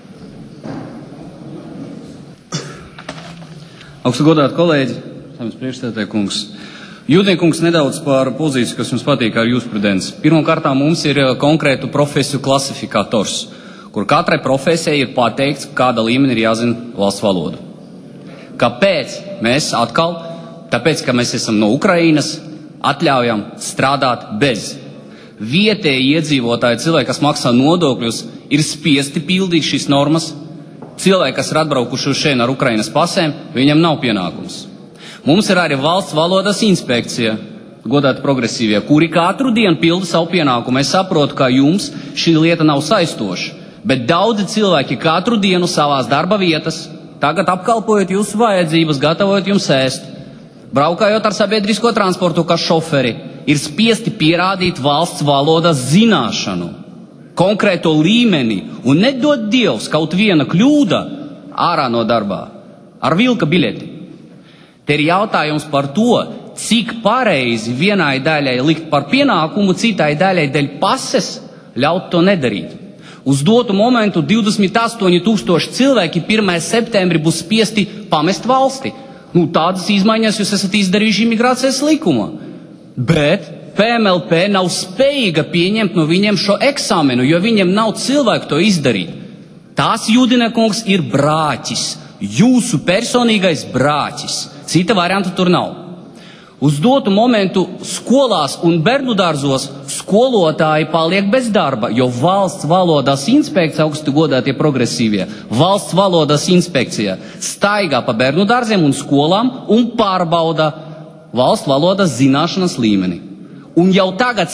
Augstgodāti kolēģi, saimnes priekšsēdētāja kungs. Jūdniekungs nedaudz par pozīciju, kas jums patīk ar jurisprudenci. Pirmkārt, mums ir konkrētu profesiju klasifikators, kur katrai profesijai ir pateikts, kāda līmenī ir jāzina valsts valoda. Kāpēc mēs atkal, tāpēc, ka mēs esam no Ukrainas, atļaujam strādāt bez? Vietēji iedzīvotāji, cilvēki, kas maksā nodokļus, ir spiesti pildīt šīs normas. Cilvēki, kas ir atbraukuši šeit ar Ukrainas pasēm, viņam nav pienākums. Mums ir arī valsts valodas inspekcija, godāti progresīvie, kuri katru dienu pilda savu pienākumu. Es saprotu, ka jums šī lieta nav saistoša, bet daudzi cilvēki katru dienu savās darba vietas, tagad apkalpojot jūsu vajadzības, gatavojot jums ēst, braukājot ar sabiedrisko transportu, kā šoferi, ir spiesti pierādīt valsts valodas zināšanu, konkrēto līmeni, un nedod Dievs kaut viena kļūda ārā no darbā, ar vilka biļeti. Te ir jautājums par to, cik pareizi vienai daļai likt par pienākumu, citai daļai dēļ pases ļaut to nedarīt. Uz dotu momentu 28,000 cilvēki 1. septembrī būs spiesti pamest valsti. Tādas izmaiņas jūs esat izdarījuši imigrācijas likumā. Bet PMLP nav spējīga pieņemt no viņiem šo eksāmenu, jo viņiem nav cilvēku to izdarīt. Tās Jūdina kungs ir brāķis, jūsu personīgais brāķis. Cita varianta tur nav. Uz dotu momentu skolās un bērnu dārzos skolotāji paliek bez darba, jo valsts valodas inspekcija, augstu godātie progresīvie, valsts valodas inspekcija staigā pa bērnu dārziem un skolām un pārbauda valsts valodas zināšanas līmeni. Un jau tagad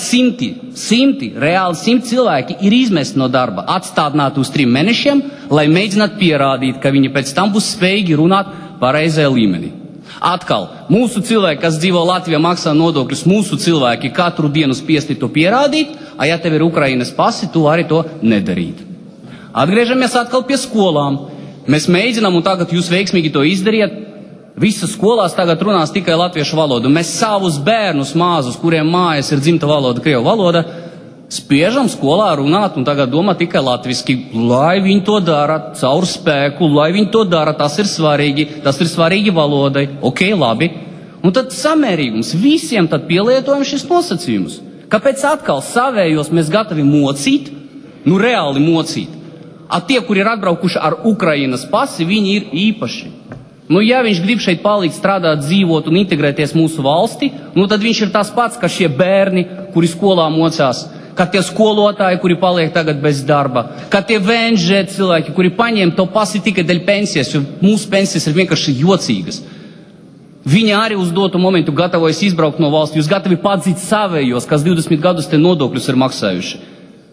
reāli 100 cilvēki ir izmesti no darba, atstādināti uz 3 mēnešiem, lai mēģinātu pierādīt, ka viņi pēc tam būs spējīgi runāt pareizajā līmenī. Atkal, mūsu cilvēki, kas dzīvo Latvijā, maksā nodokļus, mūsu cilvēki katru dienu spiesti to pierādīt, ja tev ir Ukrainas pasi, tu arī to nedarīt. Atgriežamies atkal pie skolām. Mēs mēģinām, un tagad jūs veiksmīgi to izdariet, visas skolās tagad runās tikai latviešu valodu. Mēs savus bērnus mazus, kuriem mājas ir dzimta valoda, krievu valoda, spiežam skolā runāt un tagad domā tikai latviski, lai viņi to dara caur spēku, lai viņi to dara, tas ir svarīgi valodai. Ok, labi. Un tad samērīgums, visiem tad pielietojam šis nosacījumus. Kāpēc atkal savējos mēs gatavi mocīt, reāli mocīt? Tie, kuri ir atbraukuši ar Ukrainas pasi, viņi ir īpaši. Ja viņš grib šeit palikt, strādāt, dzīvot un integrēties mūsu valsti, tad viņš ir tas pats, ka šie bērni, kuri skolā mocās, ka tie skolotāji, kuri paliek tagad bez darba, ka tie VNŽ cilvēki, kuri paņem to pasi tikai dēļ pensijas, jo mūsu pensijas ir vienkārši jocīgas. Viņi arī uz dotu momentu gatavojas izbraukt no valsts, jūs gatavi padzīt savējos, kas 20 gadus te nodokļus ir maksājuši.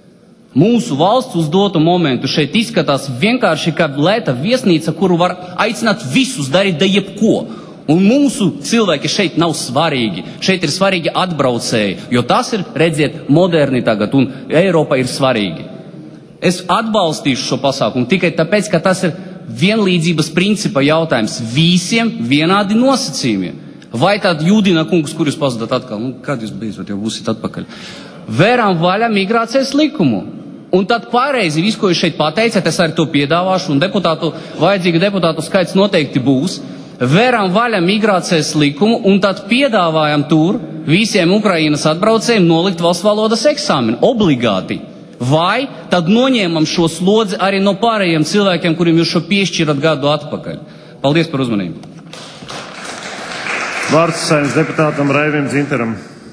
Mūsu valsts uz dotu momentu šeit izskatās vienkārši kā lēta viesnīca, kuru var aicināt visus darīt da jebko. Un mūsu cilvēki šeit nav svarīgi. Šeit ir svarīgi atbraucēji, jo tas ir, redziet, moderni tagad, un Eiropa ir svarīgi. Es atbalstīšu šo pasākumu tikai tāpēc, ka tas ir vienlīdzības principa jautājums. Visiem vienādi nosacījumi. Vai tad Jūdina kungs, kur jūs pazudat atkal? Kad jūs beidzot jau būsiet atpakaļ? Vēram vaļā migrācijas likumu. Un tad pareizi visu, ko jūs šeit pateicat, es arī to piedāvāšu, un vajadzīga deputātu skaits noteikti būs. Vēram vaļā migrācijas likumu, un tad piedāvājam tur visiem Ukrainas atbraucējiem nolikt valsts valodas eksāmenu, obligāti. Vai tad noņēmam šo slodzi arī no pārējiem cilvēkiem, kuriem jūs šo piešķirat gadu atpakaļ. Paldies par uzmanību. Vārds Saeimas deputātam Raivim Dzintaram.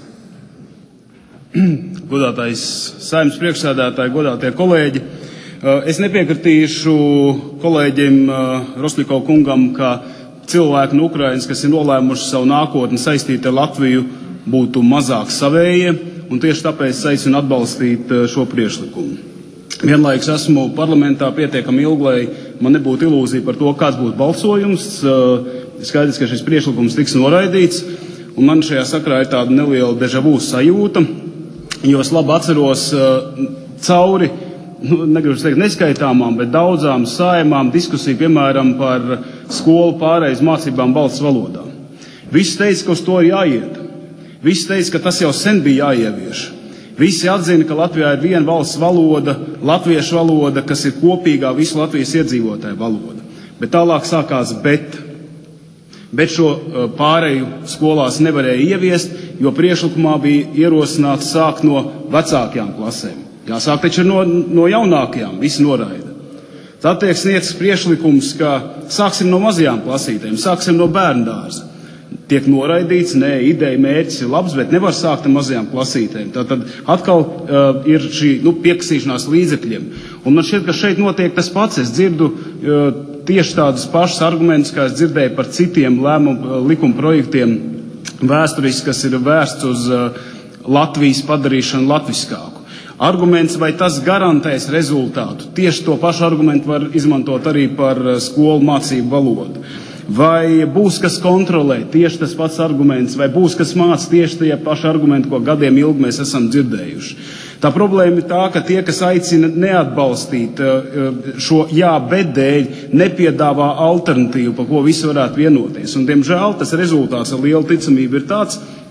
Godātais Saeimas priekšsēdētāji, godātie kolēģi, es nepiekritīšu kolēģim Rosļikov kungam, ka cilvēki no Ukrainas, kas ir nolēmuši savu nākotni saistīt ar Latviju, būtu mazāk savējie, un tieši tāpēc aicinu atbalstīt šo priekšlikumu. Vienlaikus esmu parlamentā pietiekami ilgi, lai man nebūtu ilūzija par to, kāds būtu balsojums. Skaidrs, ka šis priekšlikums tiks noraidīts, un man šajā sakrā ir tāda neliela deja vu sajūta, jo es labi atceros cauri, negribu teikt neskaitāmām, bet daudzām saimām diskusiju, piemēram, par skolu pāreiz mācībām valsts valodā. Visi teica, ka uz to ir jāiet. Visi teica, ka tas jau sen bija jāievieš. Visi atzina, ka Latvijā ir viena valsts valoda, latviešu valoda, kas ir kopīgā visu Latvijas iedzīvotāju valoda. Bet tālāk sākās bet šo pāreju skolās nevarēja ieviest, jo priekšlikumā bija ierosināts sākt no vecākajām klasēm. Jāsāk taču no jaunākajām, visi noraida. Tad tiek sniegts priekšlikums, ka sāksim no mazajām klasītēm, sāksim no bērndārza. Tiek noraidīts, ideja mērķis ir labs, bet nevar sākt ar mazajām klasītēm. Tātad atkal ir šī piekasīšanās līdzekļiem. Un man šķiet, ka šeit notiek tas pats. Es dzirdu tieši tādus pašus argumentus, kā es dzirdēju par citiem likuma projektiem vēsturiski, kas ir vērsts uz Latvijas padarīšanu latviskāku. Arguments, vai tas garantēs rezultātu. Tieši to pašu argumentu var izmantot arī par skolu mācību valodu. Vai būs kas kontrolē, tieši tas pats arguments, vai būs kas māca, tieši tie paši argumenti, ko gadiem ilgi mēs esam dzirdējuši. Tā problēma ir tā, ka tie, kas aicina neatbalstīt šo jā, bet dēļ, nepiedāvā alternatīvu, par ko visi varētu vienoties. Un, diemžēl, tas rezultāts ar lielu ticamību ir tāds,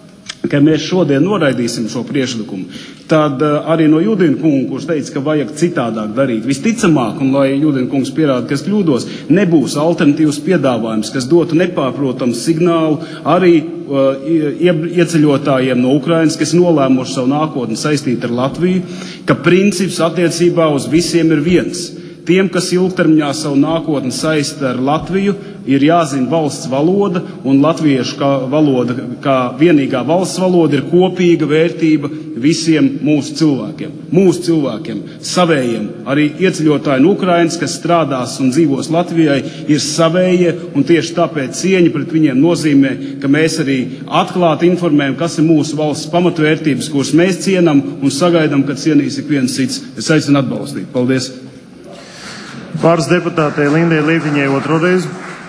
ka mēs šodien noraidīsim šo priekšlikumu, tad arī no Judina kunga, kurš teica, ka vajag citādāk darīt, visticamāk, un lai Judina kungs pierāda, ka es kļūdos, nebūs alternatīvs piedāvājums, kas dotu nepārprotamu signālu arī ieceļotājiem no Ukrainas, kas nolēmuši savu nākotni saistīt ar Latviju, ka princips attiecībā uz visiem ir viens. Tiem, kas ilgtermiņā savu nākotni saista ar Latviju, ir jāzina valsts valoda, un latviešu valoda kā vienīgā valsts valoda ir kopīga vērtība visiem mūsu cilvēkiem, savējiem. Arī ieceļotāji no Ukrainas, kas strādās un dzīvos Latvijai, ir savējie, un tieši tāpēc cieņa pret viņiem nozīmē, ka mēs arī atklāti informējam, kas ir mūsu valsts pamatvērtības, kuras mēs cienam un sagaidām, ka cienīs ik viens cits. Es aicinu atbalstīt. Paldies! Vārds deputātei Lindai Lītiņai otro reizi.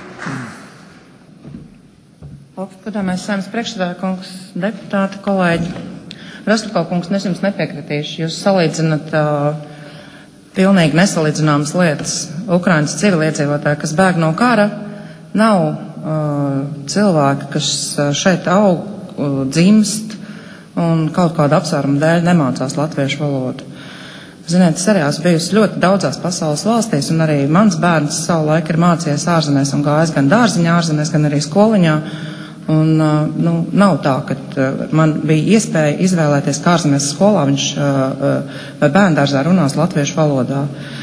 Augstgadāmais Saeimas priekšsēdētāja kungs, deputāti, kolēģi. Rostlikov kungs, es jums nepiekritīšu. Jūs salīdzinat pilnīgi nesalīdzināmas lietas. Ukrainas civiliedzīvotāji, kas bēg no kara, nav cilvēki, kas šeit aug, dzimst un kaut kāda apsvēruma dēļ nemācās latviešu valodu. Ziniet, es arī esmu bijusi ļoti daudzās pasaules valstīs, un arī mans bērns savu laiku ir mācījies ārzemēs un gājis gan dārziņā ārzemēs, gan arī skoliņā. Un, nav tā, ka man bija iespēja izvēlēties, kā ārzemēs skolā viņš vai bērndārzā runās latviešu valodā.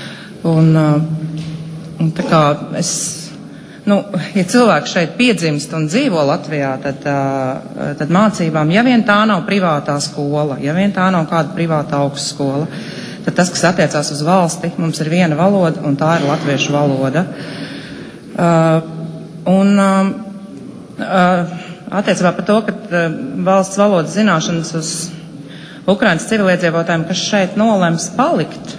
Un tā kā ja cilvēki šeit piedzimst un dzīvo Latvijā, tad mācībām, ja vien tā nav privātā skola, ja vien tā nav kāda privāta augstskola, tad tas, kas attiecās uz valsti, mums ir viena valoda, un tā ir latviešu valoda. Attiecībā par to, ka valsts valodas zināšanas uz Ukrainas civiliedzīvotājiem, kas šeit nolems palikt,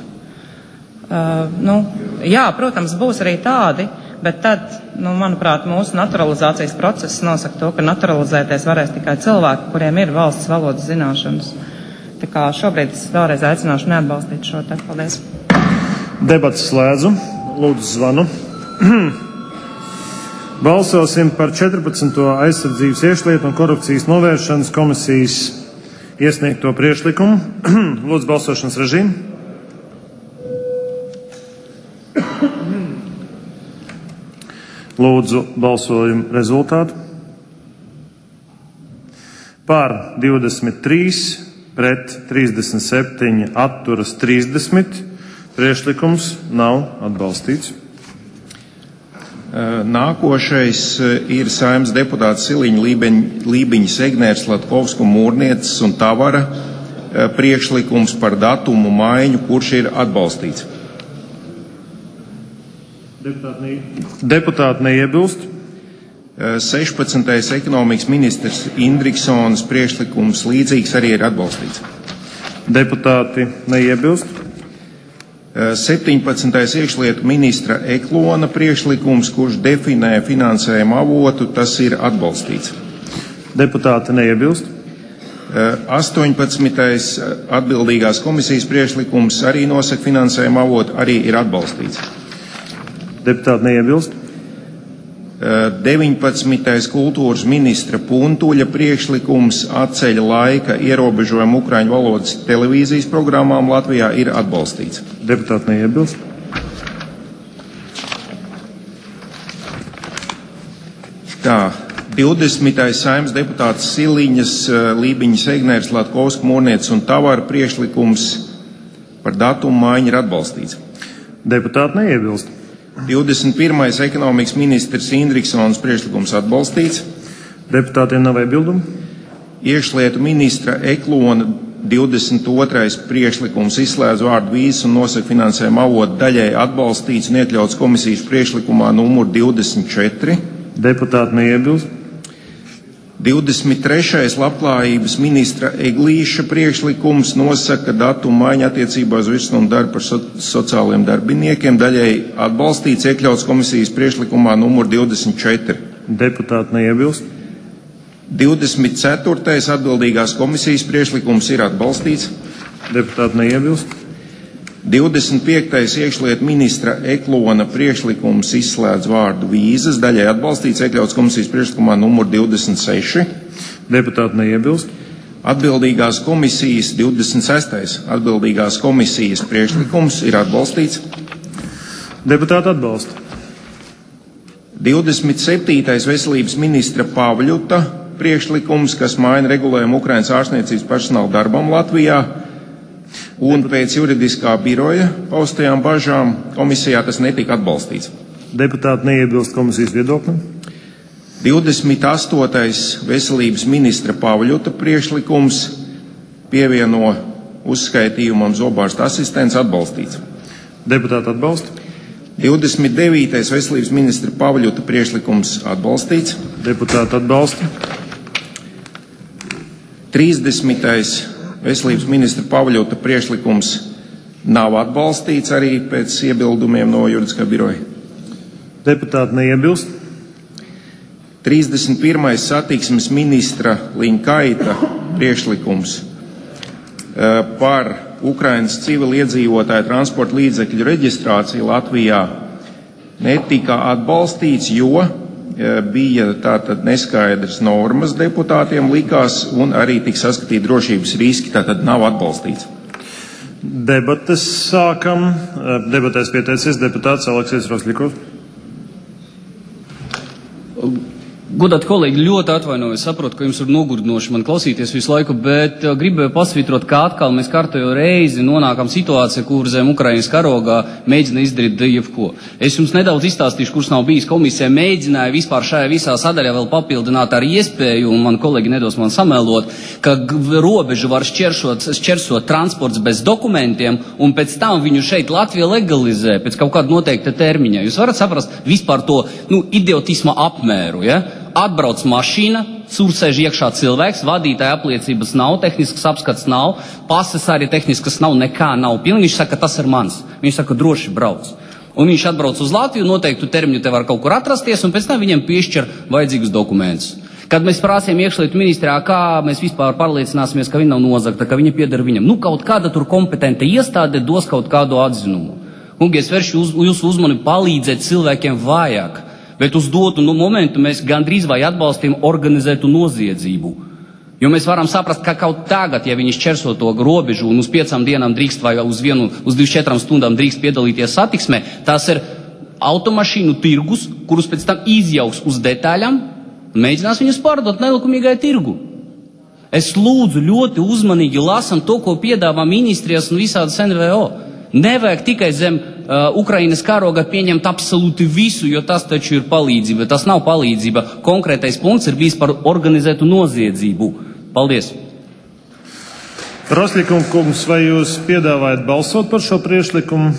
jā, protams, būs arī tādi, bet tad, manuprāt, mūsu naturalizācijas process nosaka to, ka naturalizēties varēs tikai cilvēki, kuriem ir valsts valodas zināšanas. Tā kā šobrīd es vēlreiz aicināšu neatbalstīt šo te. Paldies. Debates slēdzu. Lūdzu zvanu. Balsosim par 14. aizsardzības iekšlietu un korupcijas novēršanas komisijas iesniegto priekšlikumu. Lūdzu balsošanas režīmu. Lūdzu balsojumu rezultātu. Par 23, pret 37, atturas 30. Priekšlikums nav atbalstīts. Nākošais ir Saeimas deputāts Siliņa Lībiņas, Egnērs, Latkovsku, Mūrnieces un Tavara priekšlikums par datumu maiņu, kurš ir atbalstīts. Deputāti neiebilst. 16. ekonomikas ministrs Indriksons priekšlikums līdzīgs arī ir atbalstīts. Deputāti neiebilst. 17. iekšlietu ministra Eklona priekšlikums, kurš definē finansējumu avotu, tas ir atbalstīts. Deputāti neiebilst. 18. atbildīgās komisijas priekšlikums arī nosaka finansējumu avotu, arī ir atbalstīts. Deputāti neiebilst. 19. kultūras ministra Puntuļa priekšlikums atceļ laika ierobežojumu ukraiņu valodas televīzijas programmām Latvijā ir atbalstīts. Deputāti neiebilst. Tā, 20. Saeimas deputāts Siliņas, Lībiņas, Egnērs, Latkovsku, Mūrnieces un Tavara priekšlikums par datumu maiņu ir atbalstīts. Deputāti neiebilst. 21. ekonomikas ministrs Indriksons priekšlikums atbalstīts. Deputātiem nav iebildumu. Iekšlietu ministra Eklona 22. priekšlikums izslēdz vārdu vīzes un nosaka finansējumu avotu daļai atbalstīts un iekļauts komisijas priekšlikumā numur 24. Deputāti neiebilst. 23. labklājības ministra Eglīša priekšlikums nosaka datumu maiņu attiecībā uz virsnumu darbu par sociāliem darbiniekiem, daļai atbalstīts, iekļauts komisijas priekšlikumā numur 24. Deputāti neiebilst. 24. atbildīgās komisijas priekšlikums ir atbalstīts. Deputāti neiebilst. 25. iekšlietu ministra Eklona priekšlikums izslēdz vārdu vīzes, daļai atbalstīts, iekļauts komisijas priekšlikumā numur 26. Deputāti neiebilst. Atbildīgās komisijas 26. atbildīgās komisijas priekšlikums ir atbalstīts. Deputāti atbalsta. 27. veselības ministra Pavļuta priekšlikums, kas maina regulējumu Ukrainas ārstniecības personāla darbam Latvijā, un pēc juridiskā biroja paustajām bažām komisijā tas netika atbalstīts. Deputāti neiebilst komisijas viedoklim. 28. veselības ministra Pavļuta priekšlikums pievieno uzskaitījumam zobārsta asistents atbalstīts. Deputāti atbalsta. 29. veselības ministra Pavļuta priekšlikums atbalstīts. Deputāti atbalsta. 30. veselības ministra Pavļuta priekšlikums nav atbalstīts arī pēc iebildumiem no juridiskā biroja. Deputāti neiebilst. 31. satiksmes ministra Linkaita priekšlikums par Ukrainas civiliedzīvotāju transporta līdzekļu reģistrāciju Latvijā netika atbalstīts, jo bija tātad neskaidrs normas deputātiem likās un arī tika saskatīti drošības riski, tātad nav atbalstīts. Debates sākam. Debatēs pieteicies deputāts Aleksijs Rosļikovs. Godāt kolēģi, ļoti atvainojos, saprotu, ka jums ir nogurdinoši man klausīties visu laiku, bet gribēju pasvītrot, kā atkal mēs kārtējo reizi nonākam situācijā, kur zem Ukrainas karogā mēģina izdarīt jebko. Es jums nedaudz izstāstīšu, kurš nav bijis komisijā, mēģināja vispār šajā visā sadaļā vēl papildināt ar iespēju, un man kolēģi nedos man samēlot, ka robežu var šķersot transports bez dokumentiem, un pēc tam viņu šeit Latvija legalizē pēc kaut kāda noteikta termiņa. Jūs varat saprast vispār to, idiotisma apmēru, ja? Atbrauc mašīna, tur sēž iekšā cilvēks, vadītāja apliecības nav, tehniskas apskats nav, pases arī tehniskas nav, nekā nav. Pilnīgi viņš saka, tas ir mans. Viņš saka, droši brauc. Un viņš atbrauc uz Latviju, noteiktu termiņu te var kaut kur atrasties, un pēc tam viņiem piešķir vajadzīgus dokumentus. Kad mēs prasījām iekšlietu ministrā, kā mēs vispār pārliecināsimies, ka viņa nav nozagta, ka viņa pieder viņam, kaut kāda tur kompetenta iestāde dos kaut kādu atzinumu. Kungi, es vēršu jūsu uzmanību palīdzēt cilvēkiem vajag. Bet uz dotu momentu mēs gandrīz vai atbalstījām organizētu noziedzību. Jo mēs varam saprast, ka kaut tagad, ja viņi šķerso to robežu un uz 5 dienām drīkst vai uz 24 stundām drīkst piedalīties satiksmē, tas ir automašīnu tirgus, kurus pēc tam izjauks uz detaļām un mēģinās viņus pārdot nelikumīgai tirgu. Es lūdzu ļoti uzmanīgi lasam to, ko piedāvā ministrijas un visādas NVO. Nevajag tikai zem Ukrainas karoga pieņemt absolūti visu, jo tas taču ir palīdzība. Tas nav palīdzība. Konkrētais punkts ir bijis par organizētu noziedzību. Paldies. Rosļikovs, vai jūs piedāvājat balsot par šo priekšlikumu?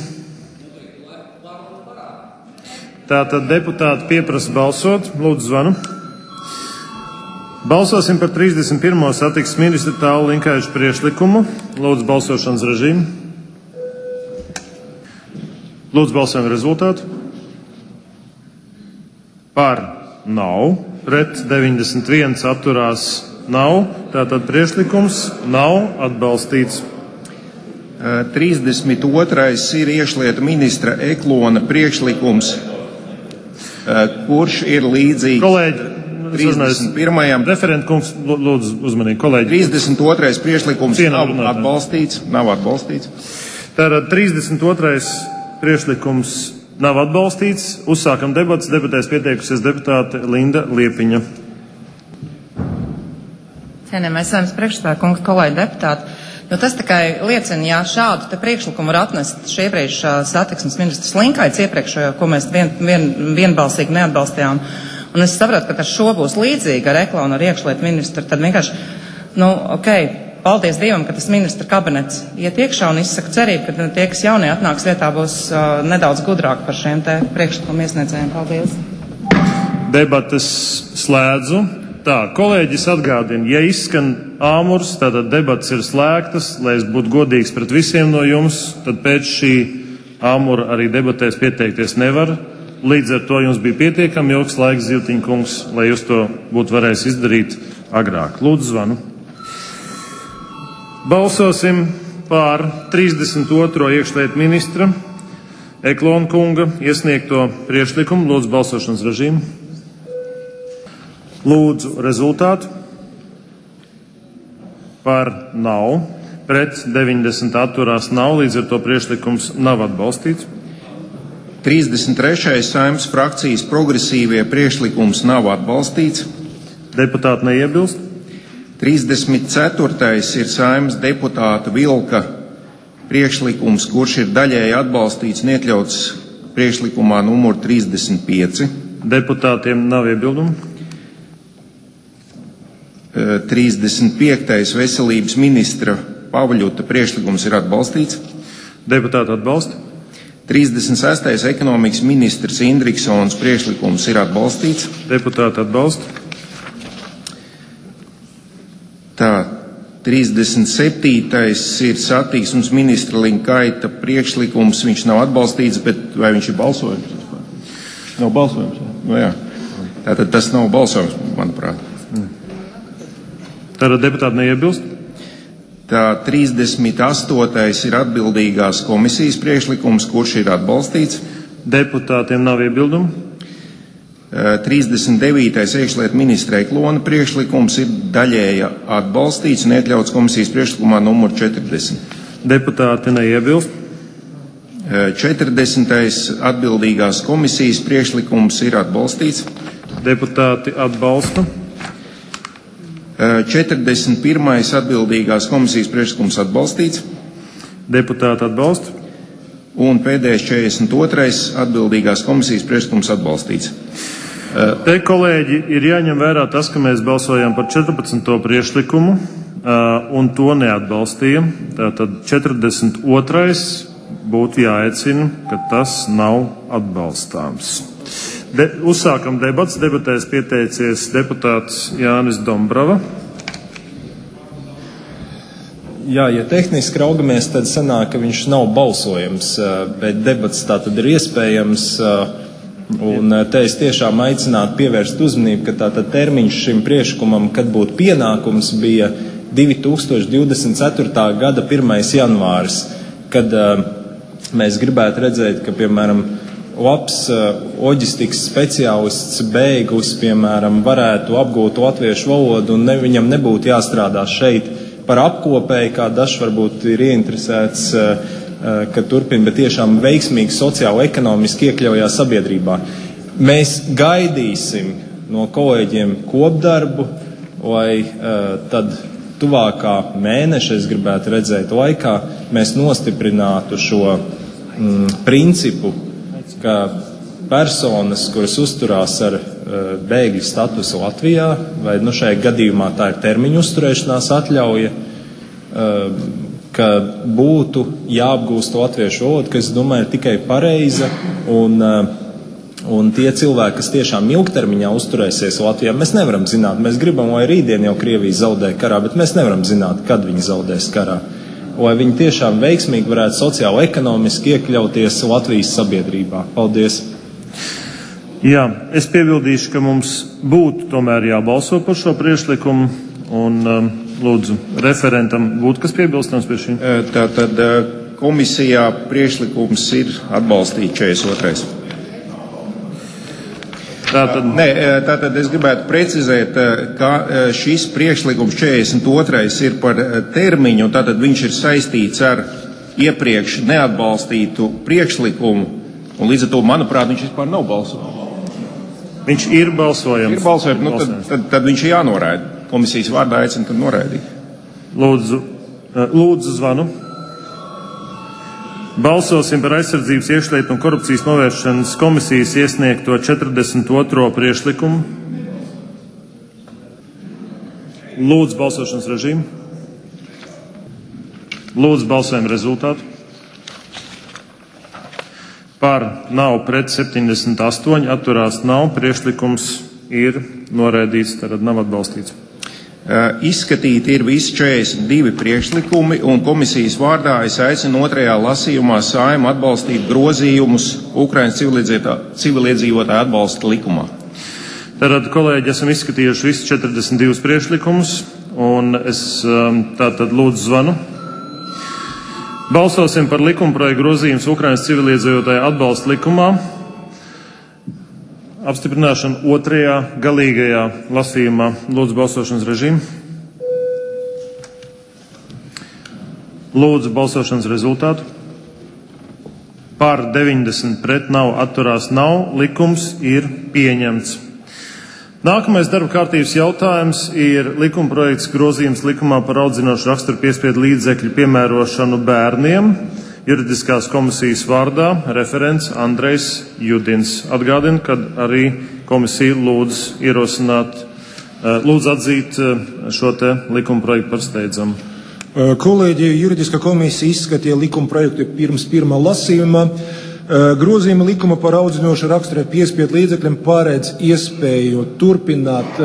Tātad deputāti pieprasa balsot. Lūdzu, zvanu. Balsosim par 31. satiksmes ministra Tālu Linkaiča priekšlikumu. Lūdzu, balsošanas režīmu. Lūdzu, balsojam rezultātu. Par nav, pret 91 atturās nav, tātad priekšlikums nav atbalstīts. 32. ir iekšlietu ministra Eklona priekšlikums, kurš ir līdzīgs. Kolēģi, 31. referentkungs, lūdzu uzmanīgi, kolēģi. 32. priekšlikums nav atbalstīts. Tātad 32. priekšlikums nav atbalstīts. Uzsākam debatas. Debatēs pieteikusies deputāte Linda Liepiņa. Cienījamais Saeimas priekšsēdētāja kungs, kolēģi deputāti. Tas tikai liecina, ja šādu te priekšlikumu var atnest šiebrīd satiksmes ministrs Linkaits iepriekšējo, ko mēs vienbalsīgi neatbalstījām. Un es sapratu, ka ar šo būs līdzīgi ar Eklonu, ar iekšlietu ministru. Tad vienkārši, paldies Dievam, ka tas ministra kabinets iet iekšā un izsaka cerību, ka tie, kas jaunie atnāks vietā, būs nedaudz gudrāki par šiem te priekšlikumu iesniedzējiem. Paldies. Debates slēdzu. Tā, kolēģis atgādina, ja izskan āmurs, tātad debates ir slēgtas, lai es būtu godīgs pret visiem no jums, tad pēc šī āmura arī debatēs pieteikties nevar. Līdz ar to jums bija pietiekami ilgs laiks, Ziltiņkungs, lai jūs to būtu varējis izdarīt agrāk. Lūdzu, zvanu. Balsosim par 32. iekšlietu ministra Eklona kunga iesniegto priekšlikumu. Lūdzu, balsošanas režīmu. Lūdzu, rezultātu. Par nav. Pret 90 atturās nav, līdz ar to priekšlikums nav atbalstīts. 33. Saeimas frakcijas progresīvie priekšlikums nav atbalstīts. Deputāti neiebilst. 34. ir Saeimas deputāta Vilka priekšlikums, kurš ir daļēji atbalstīts un iekļauts priekšlikumā numur 35. Deputātiem nav iebildumu. 35. veselības ministra Pavļuta priekšlikums ir atbalstīts. Deputāti atbalsta. 36. ekonomikas ministrs Indriksons priekšlikums ir atbalstīts. Deputāti atbalsta. Tā, 37. ir satiksmes ministra Linkaita priekšlikums, viņš nav atbalstīts, bet vai viņš ir balsojums? Nav balsojums, nu jā. Tātad tas nav balsojums, manuprāt. Tātad deputāti neiebilst. Tā 38. ir atbildīgās komisijas priekšlikums, kurš ir atbalstīts. Deputātiem nav iebildumu. 39. iekšlietu ministra Eklona priekšlikums ir daļēji atbalstīts un iekļauts komisijas priekšlikumā numur 40. Deputāti neiebilst. 40. atbildīgās komisijas priekšlikums ir atbalstīts. Deputāti atbalsta. 41. atbildīgās komisijas priekšlikums atbalstīts. Deputāti atbalsta. Un pēdējais 42. atbildīgās komisijas priekšlikums atbalstīts. Te, kolēģi, ir jāņem vērā tas, ka mēs balsojam par 14. priekšlikumu un to neatbalstījam. Tātad 42. būtu jāaicina, ka tas nav atbalstāms. Uzsākam debats. Debatēs pieteicies deputāts Jānis Dombrava. Jā, ja tehniski raugamies, tad sanāk, ka viņš nav balsojams, bet debats tā tad ir iespējams. Un te es tiešām aicinātu pievērst uzmanību, ka tātad termiņš šim priekšlikumam, kad būtu pienākums, bija 2024. gada 1. janvāris, kad mēs gribētu redzēt, ka, piemēram, labs loģistikas speciālists bēglis, piemēram, varētu apgūt latviešu valodu un viņam nebūtu jāstrādā šeit par apkopēju, kā dažs varbūt ir ieinteresēts, ka turpina, bet tiešām veiksmīgi sociāli ekonomiski iekļaujās sabiedrībā. Mēs gaidīsim no kolēģiem kopdarbu, lai tad tuvākā mēneša, es gribētu redzēt laikā, mēs nostiprinātu šo principu, ka personas, kuras uzturās ar bēgļu statusu Latvijā, vai šajā gadījumā tā ir termiņu uzturēšanās atļauja, ka būtu jāapgūst latviešu valodu, kas, es domāju, ir tikai pareiza, un tie cilvēki, kas tiešām ilgtermiņā uzturēsies Latvijā, mēs nevaram zināt. Mēs gribam, lai rītdien jau Krievija zaudē karā, bet mēs nevaram zināt, kad viņi zaudēs karā. Lai viņi tiešām veiksmīgi varētu sociāli ekonomiski iekļauties Latvijas sabiedrībā. Paldies! Jā, es piebildīšu, ka mums būtu tomēr jābalso par šo priekšlikumu, un lūdzu referentam būtu kas piebilstams pie šī. Tātad komisijā priekšlikums ir atbalstīt 42. Tātad es gribētu precizēt, ka šis priekšlikums 42. ir par termiņu, tātad viņš ir saistīts ar iepriekš neatbalstītu priekšlikumu, un līdz ar to, manuprāt, viņš vispār nav balsojams. Viņš ir balsojams. Ir balsojams, tad viņš ir jānoraida. Komisijas vārdā aicina tad noraidīt. Lūdzu zvanu. Balsosim par aizsardzības, iekšlietu un korupcijas novēršanas komisijas iesniegto 42. priekšlikumu. Lūdzu balsošanas režīmu. Lūdzu balsojam rezultātu. Par nav, pret 78, atturās nav. Priekšlikums ir noraidīts, tad nav atbalstīts. Izskatīti ir visi 42 priekšlikumi, un komisijas vārdā es aicinu otrajā lasījumā Saeimu atbalstīt grozījumus Ukrainas civiliedzīvotāju atbalsta likumā. Tātad, kolēģi, esam izskatījuši visus 42 priekšlikumus, un es tātad lūdzu zvanu. Balsosim par likumprojektu grozījumus Ukrainas civiliedzīvotāju atbalsta likumā. Apstiprināšana otrajā galīgajā lasījumā. Lūdzu balsošanas režīmu. Lūdzu balsošanas rezultātu. Par 90 pret nav, atturās nav. Likums ir pieņemts. Nākamais darba kārtības jautājums ir likumprojekts grozījums likumā par audzinošu raksturu piespiedu līdzekļu piemērošanu bērniem. Juridiskās komisijas vārdā referents Andrejs Judins. Atgādina, ka arī komisija lūdz atzīt šo te likumprojektu par steidzamu. Kolēģi, juridiskā komisija izskatīja likumprojektu pirms pirmā lasījuma. Grozījuma likuma par audzinošu raksturu piespiedu līdzekļiem paredz iespēju turpināt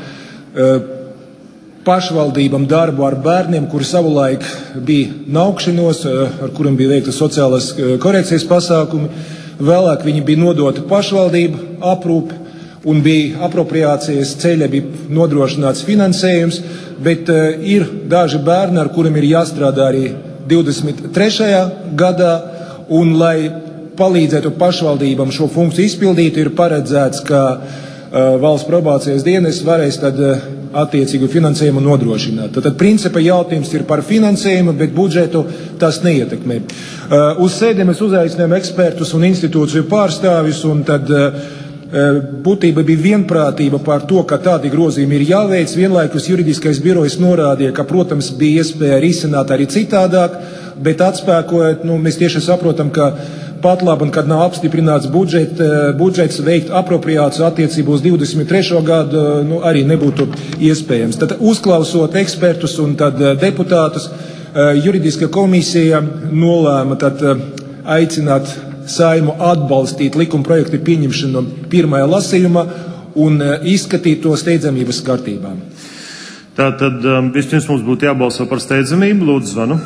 pašvaldībam darbu ar bērniem, kuri savulaik bija naukšanos, ar kuriem bija veikta sociālās korekcijas pasākumi. Vēlāk viņi bija nodoti pašvaldību aprūpi un bija apropriācijas ceļa, bija nodrošināts finansējums, bet ir daži bērni, ar kuriem ir jāstrādā arī 23. gadā, un lai palīdzētu pašvaldībam šo funkciju izpildīt, ir paredzēts, ka valsts probācijas dienas varēs tad attiecīgu finansējumu nodrošināt. Tad principa jautājums ir par finansējumu, bet budžetu tas neietekmē. Uz sēdēm mēs uzaicinājām ekspertus un institūciju pārstāvis, un tad būtība bija vienprātība par to, ka tādi grozījumi ir jāveic. Vienlaikus juridiskais birojs norādīja, ka, protams, bija iespēja risināt arī citādāk, bet atspēkojot, mēs tieši saprotam, ka pat labi, kad nav apstiprināts budžets veikt apropriāciju attiecībā uz 23. gadu, arī nebūtu iespējams. Tad uzklausot ekspertus un tad deputātus, juridiskā komisija nolēma tad aicināt Saimu atbalstīt likumprojektu pieņemšanu pirmajā lasījumā un izskatīt to steidzamības kārtībā. Tātad vispirms mums būtu jābalso par steidzamību. Lūdzu, zvanu.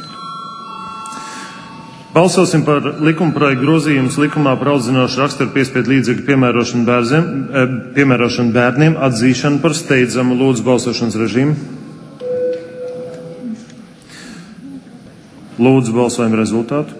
Balsosim par likumprojektu grozījumus likumā par audzinošu raksturu piespiedu līdzekļu piemērošanu bērniem, atzīšanu par steidzamu. Lūdzu, balsošanas režīmu. Lūdzu, balsojumu rezultātu.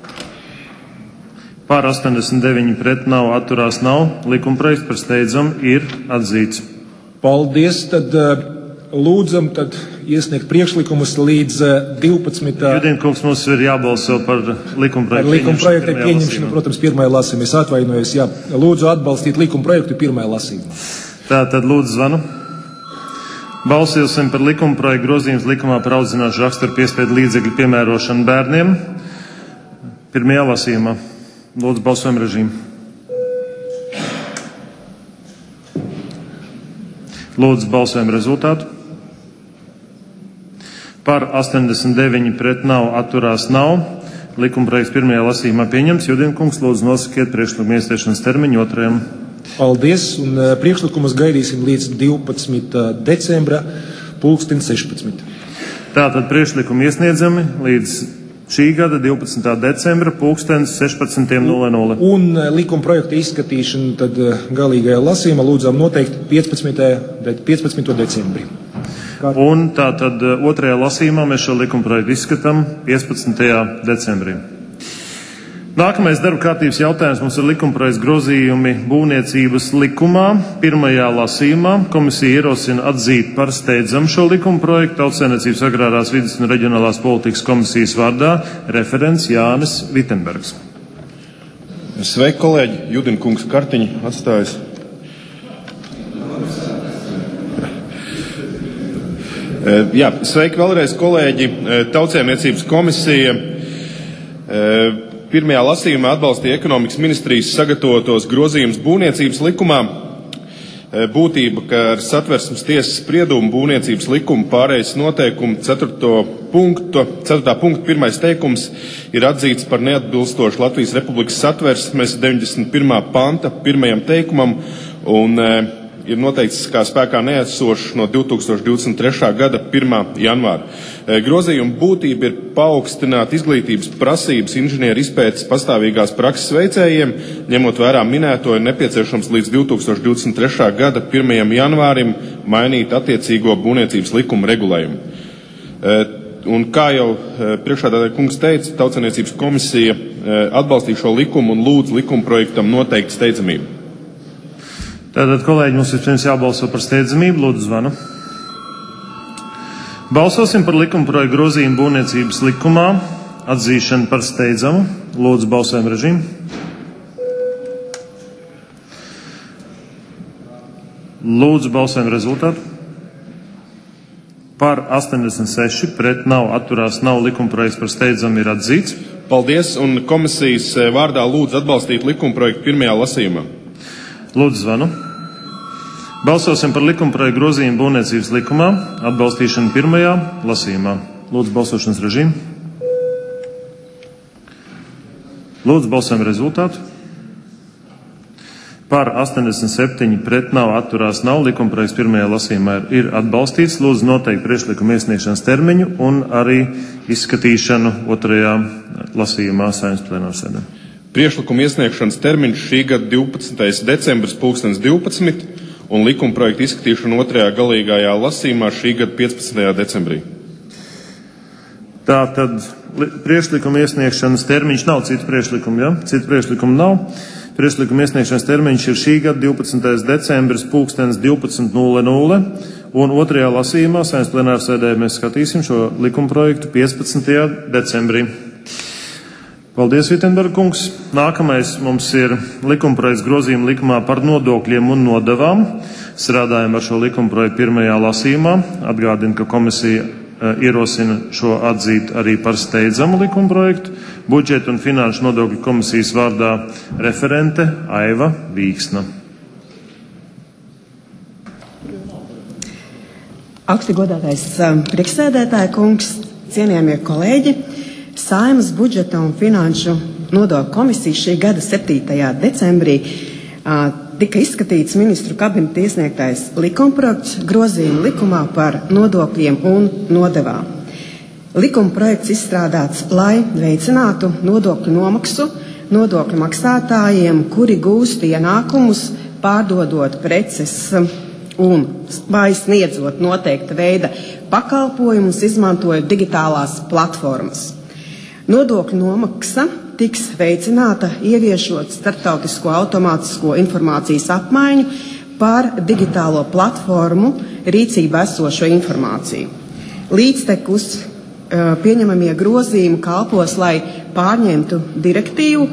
Par 89 pret nav, atturās nav. Likumprojekts par steidzamu ir atzīts. Paldies. Tad lūdzam tad iesniegt priekšlikumus līdz 12. Judinkungs, mums ir jābalso par likumprojektu. Par likumprojektu pieņemšanu, protams, pirmajā lasījumā. Es atvainojos, jā. Lūdzu atbalstīt likumprojektu pirmajā lasījumā. Tātad lūdzu zvanu. Balsosim par likumprojektu grozījums likumā par audzinošu raksturu piespiedu līdzekļu piemērošanu bērniem. Pirmajā lasījumā. Lūdzu, balsojumu režīmu. Lūdzu, balsojumu rezultātu. Par 89 pret nav, atturās nav. Likumprojekts pirmajā lasījumā pieņems. Judinkungs, lūdzu nosakiet priekšlikumu iesniegšanas termiņu 2. Paldies, un priekšlikumus gaidīsim līdz 12. decembra 16. Tātad priekšlikumi iesniedzami līdz šī gada 12. decembra 16:00. Un likuma projekta izskatīšanu tad galīgajā lasījumā lūdzām noteikti 15. decembrī. Un tātad 2. lasījumā mēs šo likuma projektu izskatām 15. decembrī. Nākamais darba kārtības jautājums mums ir likumprojekts grozījumi būvniecības likumā. Pirmajā lasījumā komisija ierosina atzīt par steidzamu šo likumprojektu Tautsaimniecības agrārās vides un reģionālās politikas komisijas vārdā referents Jānis Vitenbergs. Sveiki, kolēģi! Judinkungs kartiņu atstājas. Jā, sveiki vēlreiz, kolēģi! Tautsaimniecības komisija pirmajā lasījumā atbalstīja ekonomikas ministrijas sagatavotos grozījumus būvniecības likumā. Būtība, ka ar Satversmes tiesas spriedumu būvniecības likuma pārejas noteikumu 4. punkta 1. teikums ir atzīts par neatbilstošu Latvijas Republikas Satversmes 91. panta 1. teikumam un ir noteikts kā spēkā neesošs no 2023. gada 1. janvāra. Grozījuma būtība ir paaugstināt izglītības prasības inženieru izpētes pastāvīgās prakses veicējiem, ņemot vērā minēto, ir nepieciešams līdz 2023. gada 1. janvārim mainīt attiecīgo būvniecības likuma regulējumu. Un kā jau priekšādātāja kungs teica, Tautsaimniecības komisija atbalstīja šo likumu un lūdz likumprojektam noteikti steidzamību. Tātad, kolēģi, mums vispirms jābalso par steidzamību. Lūdzu, zvanu. Balsosim par likumprojektu grozījumu būvniecības likumā, atzīšanu par steidzamu. Lūdzu, balsojam režīmu. Lūdzu, balsojam rezultātu. Par 86, pret nav, atturās nav, likumprojekts par steidzamu ir atzīts. Paldies, un komisijas vārdā lūdzu atbalstīt likumprojektu pirmajā lasījumā. Lūdzu, zvanu. Balsosim par likumprojektu grozījumu būvniecības likumā, atbalstīšanu pirmajā lasījumā. Lūdzu, balsošanas režīmu. Lūdzu, balsojam rezultātu. Par 87, pret nav, atturās nav, likumprojekts pirmajā lasījumā ir atbalstīts. Lūdzu, noteikti priekšlikuma iesniegšanas termiņu un arī izskatīšanu otrajā lasījumā Saeimas plenārsēdē. Priekšlikuma iesniegšanas termiņš šī gada 12. decembris 2012 un likumprojekta izskatīšana otrajā galīgajā lasījumā šī gada 15. decembrī. Tātad priekšlikuma iesniegšanas termiņš nav citu priekšlikumu, ja? Citu priekšlikumu nav. Priekšlikuma iesniegšanas termiņš ir šī gada 12. decembris 12:00 un otrajā lasījumā Saeimas plenārsēdē mēs skatīsim šo likumprojektu 15. decembrī. Paldies, Vitenberga kungs. Nākamais mums ir likumprojekts grozījuma likumā par nodokļiem un nodevām. Strādājam ar šo likumprojektu pirmajā lasījumā. Atgādinu, ka komisija ierosina šo atzīt arī par steidzamu likumprojektu. Budžeta un finanšu nodokļu komisijas vārdā referente Aiva Vīksna. Augsti godātais priekšsēdētāja kungs, cienījamie kolēģi, Saeimas budžeta un finanšu nodokļu komisija šī gada 7. decembrī tika izskatīts ministru kabineta iesniegtais likumprojekts grozījuma likumā par nodokļiem un nodevām. Likumprojekts izstrādāts, lai veicinātu nodokļu nomaksu nodokļu maksātājiem, kuri gūst ienākumus pārdodot preces un vai sniedzot noteikta veida pakalpojumus, izmantojot digitālās platformas. Nodokļu nomaksa tiks veicināta ieviešot starptautisko automātisko informācijas apmaiņu par digitālo platformu rīcībā esošo informāciju. Līdztekus pieņemamie grozījumi kalpos, lai pārņemtu direktīvu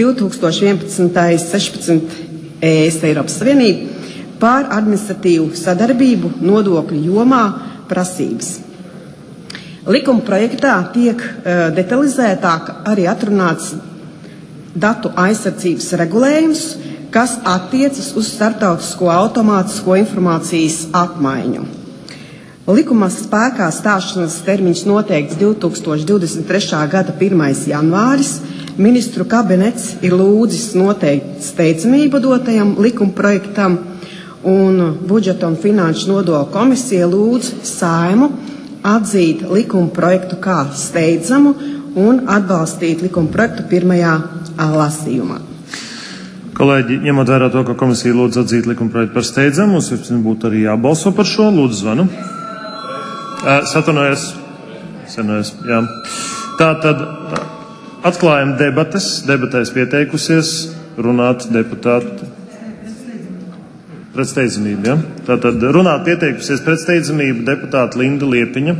2011/16 ES Eiropas Savienību par administratīvu sadarbību nodokļu jomā prasības. Likuma projektā tiek detalizētāk arī atrunāts datu aizsardzības regulējums, kas attiecas uz starptautisko automātisko informācijas apmaiņu. Likuma spēkā stāšanās termiņš noteikts 2023. gada 1. janvāris. Ministru kabinets ir lūdzis noteikt steidzamību dotajam likuma projektam, un budžeta un finanšu nodokļu komisija lūdz Saeimu atzīt likuma projektu kā steidzamu un atbalstīt likuma projektu pirmajā lasījumā. Kolēģi, ņemot vērā to, ka komisija lūdz atzīt likuma projektu par steidzamu, mums būtu arī jābalso par šo. Lūdzu, zvanu. Satunojos. Jā. Tātad atklājam debates. Debatēs pieteikusies runāt deputāti. Pret steidzamību, ja? Tātad runāt pieteikusies pret steidzamību deputāta Linda Liepiņa.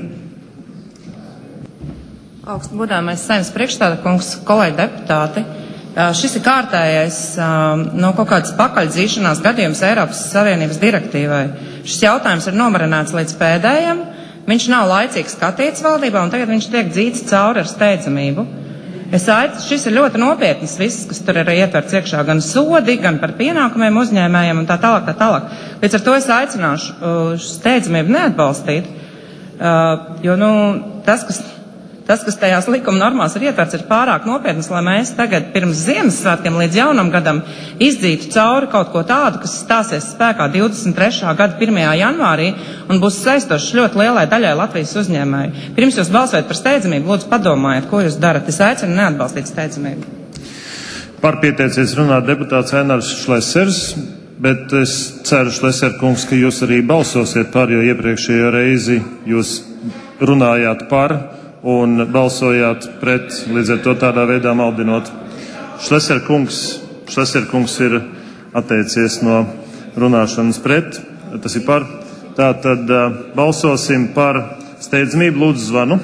Augstu godāmais Saeimas priekšstādā kungs, kolēģi deputāti. Šis ir kārtējais kaut kādas pakaļdzīšanās gadījums Eiropas Savienības direktīvai. Šis jautājums ir nomarināts līdz pēdējiem. Viņš nav laicīgi skatīts valdībā, un tagad viņš tiek dzīts cauri ar steidzamību. Šis ir ļoti nopietnas viss, kas tur ir ietverts iekšā, gan sodi, gan par pienākumiem uzņēmējiem un tā tālāk. Līdz ar to es aicināšu steidzamību neatbalstīt, jo tas, kas tajās likuma normās ir ietverts, ir pārāk nopietnas, lai mēs tagad pirms Ziemassvētkiem līdz jaunam gadam izdzītu cauri kaut ko tādu, kas stāsies spēkā 23. gada 1. janvārī un būs saistošs ļoti lielai daļai Latvijas uzņēmēju. Pirms jūs balsojat par steidzamību, lūdzu padomājiet, ko jūs darat. Es aicinu neatbalstīt steidzamību. Par pieteicies runāt deputāts Ainārs Šlesers, bet es ceru, Šleser kungs, ka jūs arī balsosiet par, jo iepriekšējo reizi jūs runājāt par un balsojāt pret, līdz ar to tādā veidā maldinot. Šleser kungs ir atteicies no runāšanas pret, tas ir par. Tātad balsosim par steidzamību. Lūdzu zvanu.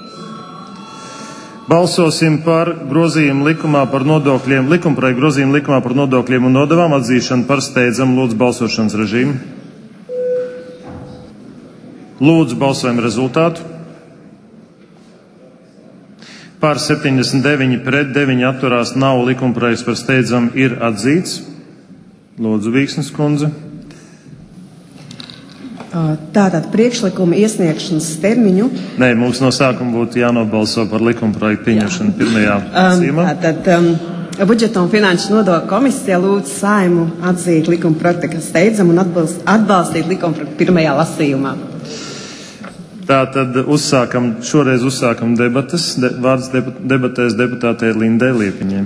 Balsosim par grozījumu likumā par nodokļiem, likumprojektu grozījumu likumā par nodokļiem un nodevām atzīšanu par steidzamu. Lūdzu balsošanas režīmu. Lūdzu balsojam rezultātu. Par 79 pret 9 atturās nav, likumprojekts par steidzamu ir atzīts. Lūdzu Vīksnes kundze. Tātad priekšlikuma iesniegšanas termiņu. Nē, mums no sākuma būtu jānobalso par likumprojektu pieņemšanu pirmajā lasījumā. Budžeta un finanšu nodokļu komisija lūdz Saeimu atzīt likumprojektu kā steidzamu un atbalstīt likumprojektu pirmajā lasījumā. Tātad šoreiz uzsākam debates. Vārds debatēs deputātei Lindai Liepiņai.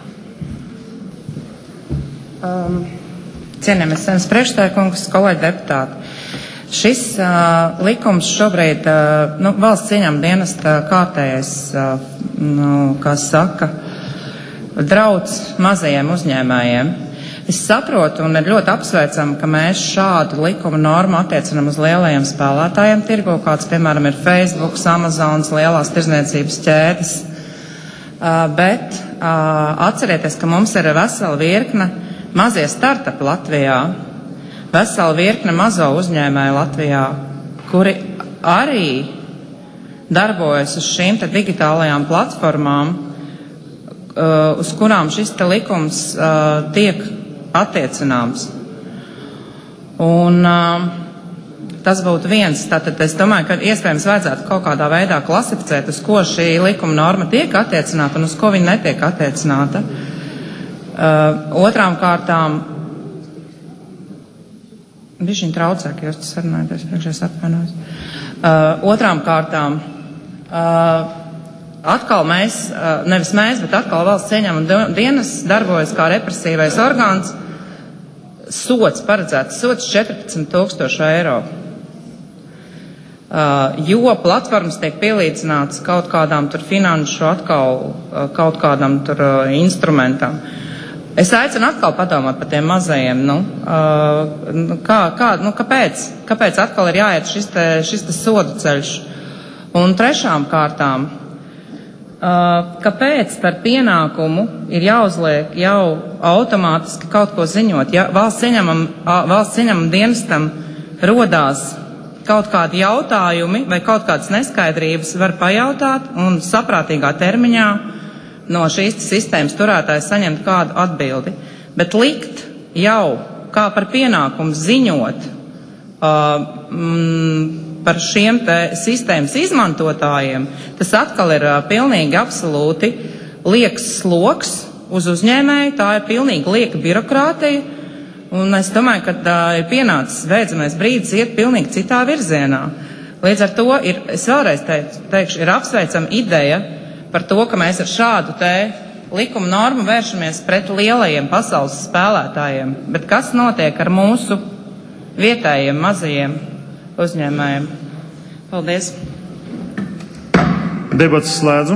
Cienījamies Saeimas priekšsēdētājas, kolēģi deputāti. Šis likums šobrīd valsts ieņēmuma dienesta kārtējais, kā saka, drauds mazajiem uzņēmējiem. Es saprotu un ir ļoti apsveicami, ka mēs šādu likuma normu attiecinam uz lielajiem spēlētājiem tirgu, kāds, piemēram, ir Facebook, Amazons, lielās tirdzniecības ķēdes. Bet atcerieties, ka mums ir vesela virkne mazie startupi Latvijā, vesela virkne mazo uzņēmēju Latvijā, kuri arī darbojas uz šīm te digitālajām platformām, uz kurām šis te likums tiek attiecināms. Un tas būtu viens. Tātad es domāju, ka iespējams vajadzētu kaut kādā veidā klasificēt, uz ko šī likuma norma tiek attiecināta un uz ko viņa netiek attiecināta. Otrām kārtām, bišķiņ traucē, ka jūs tas sarunājaties, priekšējais atvainojos. Otrām kārtām, atkal nevis mēs, bet atkal valsts ieņēmuma dienas darbojas kā represīvais orgāns. Sots paredzēts, sots 14,000 eiro. Jo platformas tiek pielīdzināts kaut kādām tur finanšu kaut kādam tur instrumentam. Es aicinu atkal padomāt par tiem mazajiem, kāpēc atkal ir jāiet šis te sodu ceļš. Un trešām kārtām, kāpēc par pienākumu ir jāuzliek jau automātiski kaut ko ziņot? Ja valsts ieņēmuma dienestam rodās kaut kādi jautājumi vai kaut kādas neskaidrības, var pajautāt un saprātīgā termiņā no šīs sistēmas turētājs saņemt kādu atbildi. Bet likt jau kā par pienākumu ziņot par šiem te sistēmas izmantotājiem, tas atkal ir pilnīgi absolūti liekas sloks uz uzņēmēju, tā ir pilnīgi lieka birokrātija, un es domāju, ka ir pienācis beidzamais brīdis iet pilnīgi citā virzienā. Līdz ar to es vēlreiz teikšu, ir apsveicama ideja par to, ka mēs ar šādu te likuma normu vēršamies pret lielajiem pasaules spēlētājiem, bet kas notiek ar mūsu vietējiem mazajiem uzņēmējiem? Paldies. Debates slēdzu.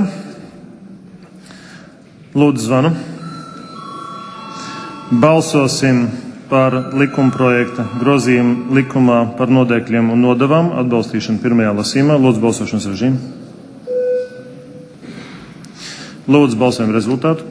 Lūdzu zvanu. Balsosim par likumprojekta grozījumu likumā par nodokļiem un nodevām atbalstīšanu pirmajā lasījumā. Lūdzu balsošanas režīmu. Lūdzu balsojam rezultātu.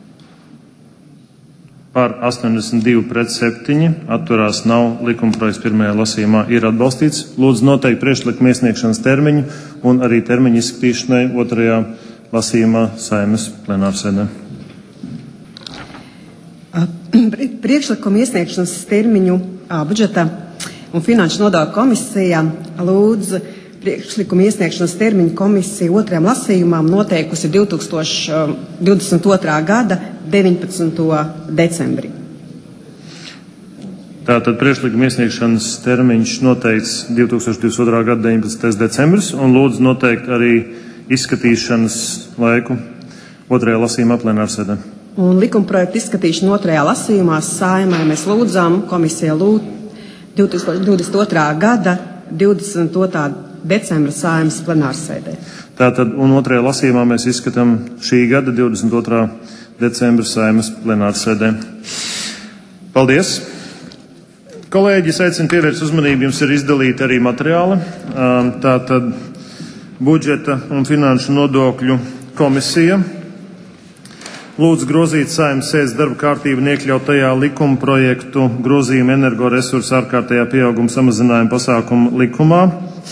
Par 82 pret 7 atturās nav, likumprojekts pirmajā lasījumā ir atbalstīts. Lūdzu noteikt priekšlikuma iesniegšanas termiņu un arī termiņu izskatīšanai otrajā lasījumā Saeimas plenārsēdē. Priekšlikuma iesniegšanas termiņu budžeta un finanšu nodokļu komisija lūdz priekšlikuma iesniegšanas termiņu komisija otrajam lasījumam noteikusi 2022. gada 19. decembrī. Tātad priekšlikuma iesniegšanas termiņš noteikts 2022. gada 19. decembris un lūdzu noteikt arī izskatīšanas laiku otrajā lasījumā plenārsēdē. Un likumprojektu izskatīšanu otrajā lasījumā Saeimai mēs lūdzām, komisija lūdz 2022. gada 22. decembra Saeimas plenārsēdē. Tātad, un otrajā lasījumā mēs izskatām šī gada 22. decembra Saeimas plenārsēdē. Paldies! Kolēģis aicinu pievērst uzmanību, jums ir izdalīti arī materiāli. Tātad budžeta un finanšu nodokļu komisija lūdz grozīt Saeimas sēdes darba kārtību un iekļaut tajā likuma projektu grozījumu energoresursu ārkārtējā pieauguma samazinājuma pasākumu likumā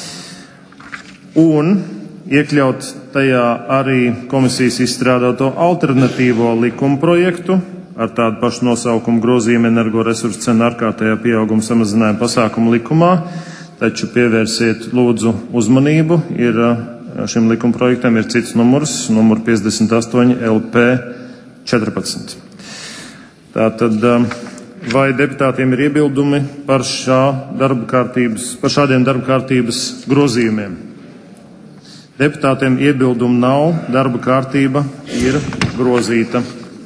un iekļaut tajā arī komisijas izstrādāto alternatīvo likuma projektu ar tādu pašu nosaukumu grozījumu energoresursu cenu ārkārtējā pieauguma samazinājuma pasākumu likumā, taču pievērsiet lūdzu uzmanību, šim likuma projektam ir cits numurs, numur 58 LP 14. Tātad, vai deputātiem ir iebildumi par šādiem darba kārtības grozījumiem? Deputātiem iebildumu nav, darba kārtība ir grozīta.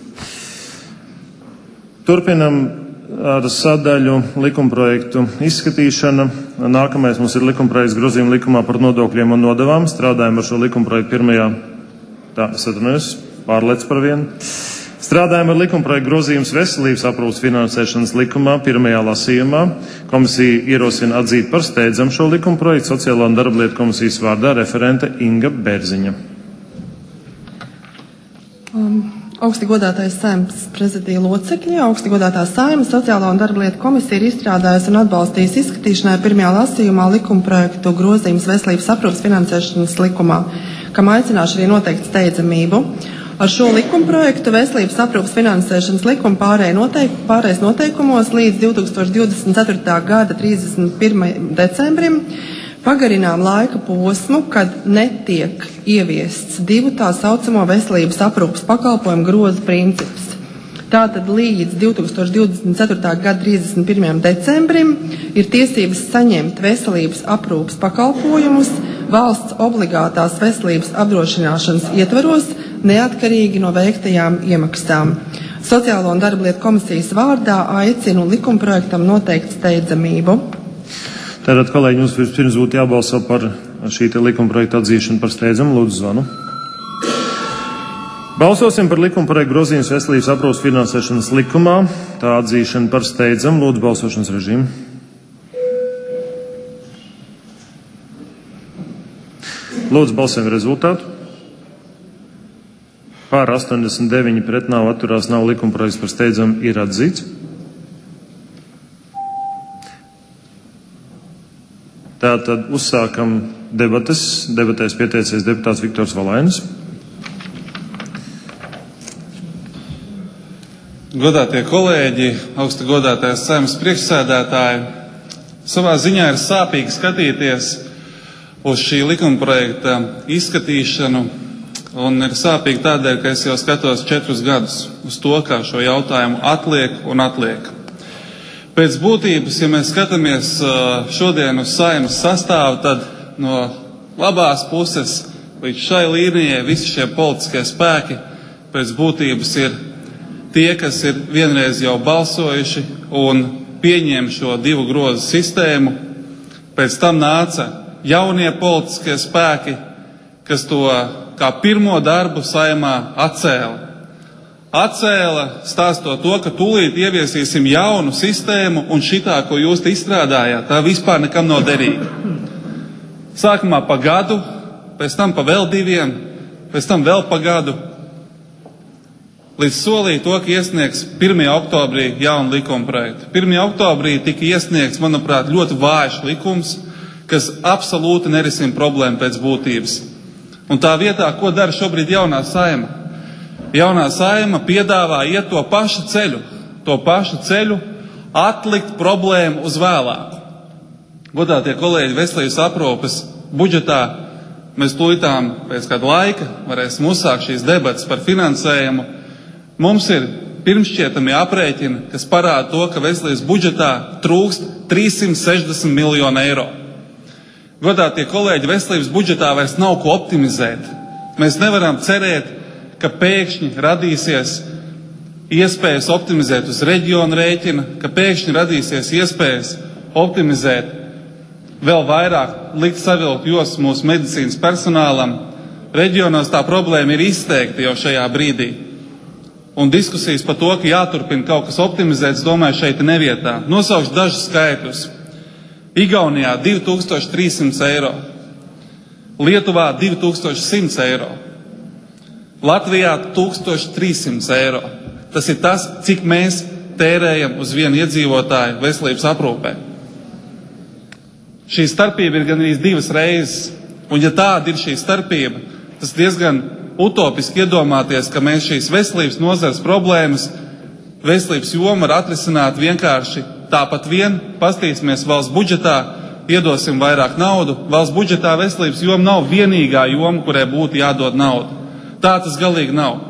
Turpinam ar sadaļu likumprojektu izskatīšana. Nākamais mums ir likumprojekts grozījuma likumā par nodokļiem un nodevām. Strādājam ar šo likumprojektu pārlec par vienu. Strādājam ar likumprojektu grozījums veselības aprūpes finansēšanas likumā pirmajā lasījumā. Komisija ierosina atzīt par steidzamu šo likumprojektu Sociālo un darba lietu komisijas vārdā referente Inga Bērziņa. Augsti godātais Saeimas prezidija locekļi, augsti godātā Saeimas Sociālā un darba lietu komisija ir izstrādājusi un atbalstījusi izskatīšanai pirmajā lasījumā likumprojektu grozījums veselības aprūpes finansēšanas likumā, kam aicināšu arī noteikt steidzamību. Ar šo likumprojektu veselības aprūpes finansēšanas likuma pārējais noteikumos līdz 2024. gada 31. decembrim pagarinām laika posmu, kad netiek ieviests divu tā saucamo veselības aprūpes pakalpojumu grozu princips. Tātad līdz 2024. gada 31. decembrim ir tiesības saņemt veselības aprūpes pakalpojumus valsts obligātās veselības apdrošināšanas ietvaros, neatkarīgi no veiktajām iemaksām. Sociālo un darba lietu komisijas vārdā aicinu likumprojektam noteikt steidzamību. Tātad, kolēģi, mums pirms būtu jābalso par šī likumprojekta atzīšanu par steidzamu. Lūdzu, zvanu. Balsosim par likumprojektu grozījums veselības aprūpes finansēšanas likumā. Tā atzīšana par steidzamu. Lūdzu, balsošanas režīmu. Lūdzu, balsojam rezultātu. Pār 89 pret nav atturās, nav likumprojekts par steidzamu ir atzīts. Tātad uzsākam debates. Debatēs pieteicies deputāts Viktors Valainis. Godātie kolēģi, augsti godātais Saeimas priekšsēdētāji, savā ziņā ir sāpīgi skatīties uz šī likumprojekta izskatīšanu, un ir sāpīgi tādēļ, ka es jau skatos 4 gadus uz to, kā šo jautājumu atliek un atliek. Pēc būtības, ja mēs skatāmies šodien uz Saeimas sastāvu, tad no labās puses līdz šai līnijai visi šie politiskie spēki pēc būtības ir tie, kas ir vienreiz jau balsojuši un pieņēma šo divu grozu sistēmu. Pēc tam nāca jaunie politiskie spēki, kas to kā pirmo darbu Saeimā atcēla, stāstot to, ka tūlīt ieviesīsim jaunu sistēmu un šitā, ko jūs izstrādājāt, tā vispār nekam nav derīga. Sākumā pa gadu, pēc tam pa vēl 2, pēc tam vēl pa gadu, līdz solīja to, ka iesniegs 1. oktobrī jaunu likuma projektu. 1. oktobrī tika iesniegts, manuprāt, ļoti vājš likums, kas absolūti nerisina problēmu pēc būtības. Un tā vietā, ko dara šobrīd jaunā Saeima? Jaunā Saeima piedāvā iet to pašu ceļu, atlikt problēmu uz vēlāku. Godātie kolēģi, veselības aprūpes budžetā mēs tūlītām pēc kāda laika varēsim uzsākt šīs debatas par finansējumu. Mums ir pirmšķietamie aprēķini, kas parāda to, ka veselības budžetā trūkst 360 miljonu eiro. Godātie kolēģi, veselības budžetā vairs nav ko optimizēt. Mēs nevaram cerēt, ka pēkšņi radīsies iespējas optimizēt uz reģionu rēķina, ka pēkšņi radīsies iespējas optimizēt vēl vairāk, likt savilkt jostas mūsu medicīnas personālam. Reģionos tā problēma ir izteikta jau šajā brīdī. Un diskusijas par to, ka jāturpina kaut kas optimizēts, domāju, šeit ir nevietā. Nosaukšu dažus skaitļus. Igaunijā 2300 eiro. Lietuvā 2100 eiro, Latvijā 1300 eiro. Tas ir tas, cik mēs tērējam uz vienu iedzīvotāju veselības aprūpē. Šī starpība ir gan arī 2 reizes, un ja tāda ir šī starpība, tas diezgan utopiski iedomāties, ka mēs šīs veselības nozares problēmas, veselības jomu var atrisināt vienkārši tāpat vien, pastīsimies valsts budžetā, iedosim vairāk naudu. Valsts budžetā veselības joma nav vienīgā joma, kurai būtu jādod naudu. Tā tas galīgi nav.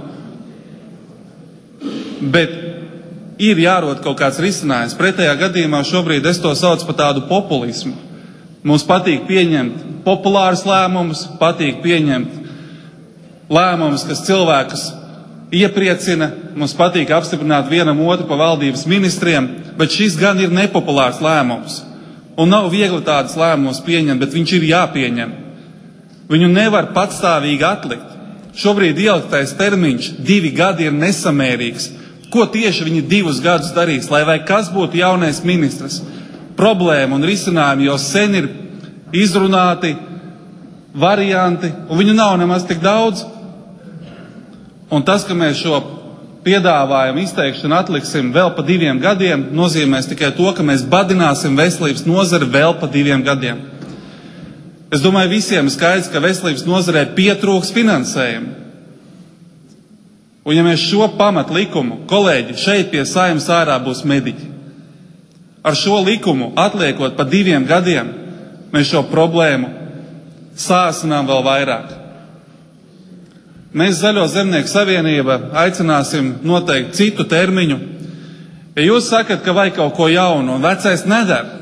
Bet ir jārod kaut kāds risinājums. Pretējā gadījumā šobrīd es to saucu par tādu populismu. Mums patīk pieņemt populārus lēmumus, patīk pieņemt lēmumus, kas cilvēkus iepriecina, mums patīk apstiprināt vienam otru pa valdības ministriem, bet šis gan ir nepopulārs lēmums. Un nav viegli tādas lēmumus pieņemt, bet viņš ir jāpieņem. Viņu nevar patstāvīgi atlikt. Šobrīd ieliktais termiņš 2 gadi ir nesamērīgs. Ko tieši viņi 2 gadus darīs, lai vai kas būtu jaunais ministrs? Problēma un risinājumi jau sen ir izrunāti, varianti, un viņu nav nemaz tik daudz. Un tas, ka mēs šo piedāvājumu izteikšanu atliksim vēl pa 2 gadiem, nozīmēs tikai to, ka mēs badināsim veselības nozari vēl pa 2 gadiem. Es domāju, visiem ir skaidrs, ka veselības nozarē pietrūks finansējumu. Un ja mēs šo pamat likumu, kolēģi, šeit pie Saeimas ārā būs mediķi. Ar šo likumu, atliekot pa 2 gadiem, mēs šo problēmu sāsinām vēl vairāk. Mēs Zaļo zemnieku savienība aicināsim noteikt citu termiņu. Ja jūs sakat, ka vajag kaut ko jaunu un vecais nedara,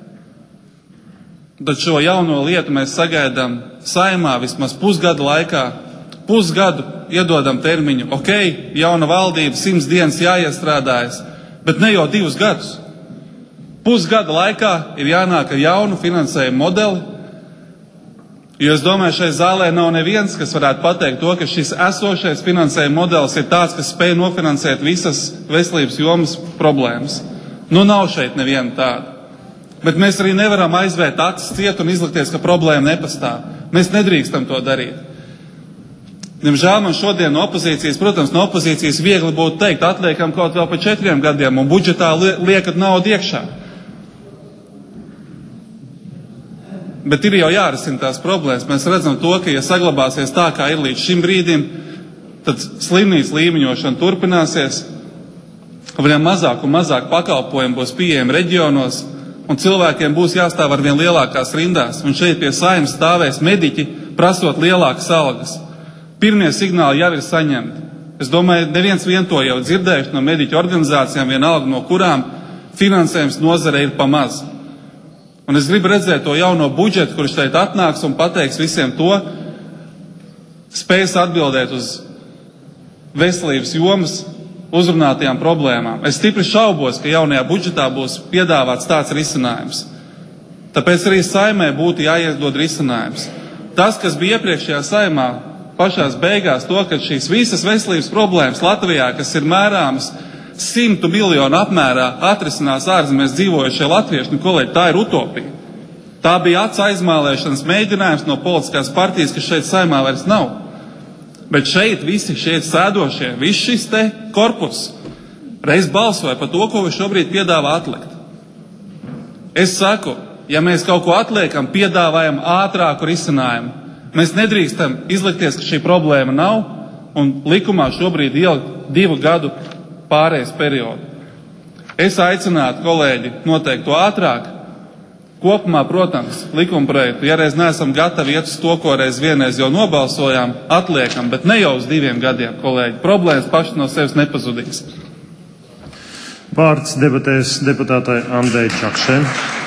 tad šo jauno lietu mēs sagaidām Saeimā vismaz pusgada laikā. Pusgadu iedodam termiņu. Ok, jauna valdība, 100 dienas jāiestrādājas, bet ne jau 2 gadus. Pusgada laikā ir jānāk ar jaunu finansējumu modeli, jo es domāju, šai zālē nav neviens, kas varētu pateikt to, ka šis esošais finansējuma modelis ir tāds, kas spēj nofinansēt visas veselības jomas problēmas. Nu, nav šeit neviena tāda. Bet mēs arī nevaram aizvērt acis ciet un izlikties, ka problēma nepastāv. Mēs nedrīkstam to darīt. Diemžēl man šodien no opozīcijas, protams, no opozīcijas viegli būtu teikt, atliekam kaut vēl pa 4 gadiem un budžetā liekat naudu iekšā. Bet ir jau jārisina tās problēmas. Mēs redzam to, ka ja saglabāsies tā, kā ir līdz šim brīdim, tad slimnīcu līmeņošana turpināsies, viņam mazāk un mazāk pakalpojumu būs pieejami reģionos, un cilvēkiem būs jāstāv ar vien lielākās rindās. Un šeit pie Saeimas stāvēs mediķi, prasot lielākas algas. Pirmie signāli jau ir saņemti. Es domāju, neviens vien to jau dzirdējuši no mediķu organizācijām, vienalga no kurām finansējums nozare ir pa maz. Un es gribu redzēt to jauno budžetu, kurš šeit atnāks un pateiks visiem to, spējas atbildēt uz veselības jomas uzrunātajām problēmām. Es stipri šaubos, ka jaunajā budžetā būs piedāvāts tāds risinājums. Tāpēc arī Saeimai būtu jāiedod risinājums. Tas, kas bija iepriekšējā Saeimā, pašās beigās to, ka šīs visas veselības problēmas Latvijā, kas ir mērāmas 100 miljonu apmērā, atrisinās ārzemēs dzīvojušie latvieši, kolēģi, tā ir utopija. Tā bija acu aizmālēšanas mēģinājums no politiskās partijas, kas šeit Saeimā vairs nav. Bet šeit visi šeit sēdošie, viss šis te korpus reiz balsoja par to, ko viņš šobrīd piedāvā atlikt. Es saku, ja mēs kaut ko atliekam, piedāvājam ātrāku risinājumu. Mēs nedrīkstam izlikties, ka šī problēma nav, un likumā šobrīd ielikt 2 gadu pārejas periodu. Es aicinātu, kolēģi, noteikt to ātrāk. Kopumā, protams, likumprojektu, ja reiz neesam gatavi iet uz to, ko reiz vienreiz jau nobalsojām, atliekam, bet ne jau uz 2 gadiem, kolēģi. Problēmas paši no sevis nepazudīs. Vārds debatēs deputātai Andai Čakšai.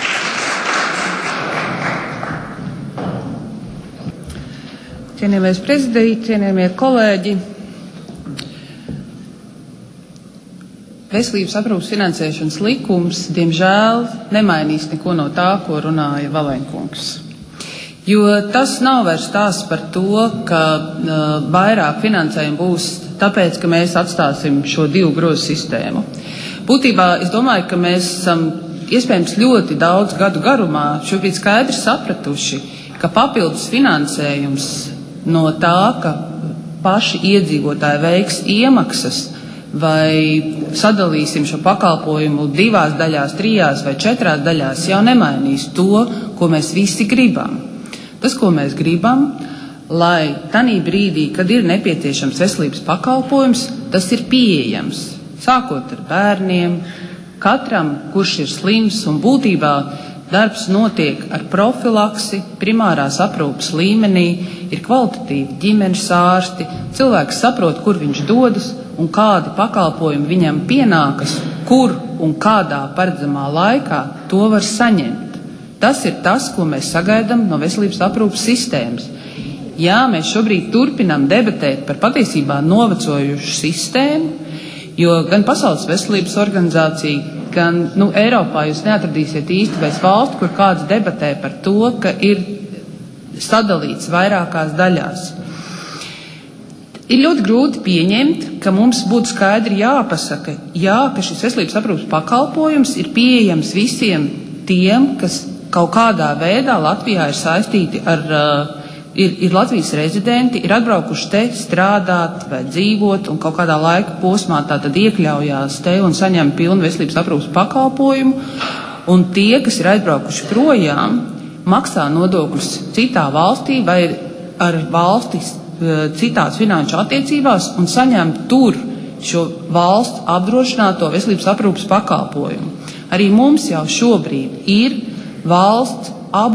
Cienījamais prezidija, cienījamie kolēģi, veselības aprūpes finansēšanas likums, diemžēl, nemainīs neko no tā, ko runāja Valenkungs. Jo tas nav vairs stāsts par to, ka vairāk finansējumu būs tāpēc, ka mēs atstāsim šo 2 grozu sistēmu. Būtībā es domāju, ka mēs esam iespējams ļoti daudz gadu garumā šobrīd skaidri sapratuši, ka papildus finansējums no tā, ka paši iedzīvotāji veiks iemaksas vai sadalīsim šo pakalpojumu 2 daļās, 3 vai 4 daļās, jau nemainīs to, ko mēs visi gribam. Tas, ko mēs gribam, lai tanī brīdī, kad ir nepieciešams veselības pakalpojums, tas ir pieejams. Sākot ar bērniem, katram, kurš ir slims, un būtībā darbs notiek ar profilaksi, primārās aprūpes līmenī, ir kvalitatīvi ģimenes ārsti, cilvēks saprot, kur viņš dodas un kādi pakalpojumi viņam pienākas, kur un kādā paredzamā laikā to var saņemt. Tas ir tas, ko mēs sagaidām no veselības aprūpes sistēmas. Jā, mēs šobrīd turpinām debatēt par patiesībā novecojušu sistēmu, jo gan Pasaules veselības organizācija, gan Eiropā jūs neatradīsiet īsti bez valstu, kur kāds debatē par to, ka ir sadalīts vairākās daļās. Ir ļoti grūti pieņemt, ka mums būtu skaidri jāpasaka, ka šis veselības aprūpes pakalpojums ir pieejams visiem tiem, kas kaut kādā veidā Latvijā ir saistīti ar ir Latvijas rezidenti, ir atbraukuši te strādāt vai dzīvot un kaut kādā laika posmā tātad iekļaujās te un saņem pilnu veselības aprūpes pakalpojumu, un tie, kas ir aizbraukuši projām, maksā nodokļus citā valstī vai ar valstis citās finanšu attiecībās un saņem tur šo valsts apdrošināto veselības aprūpes pakalpojumu. Arī mums jau šobrīd ir valsts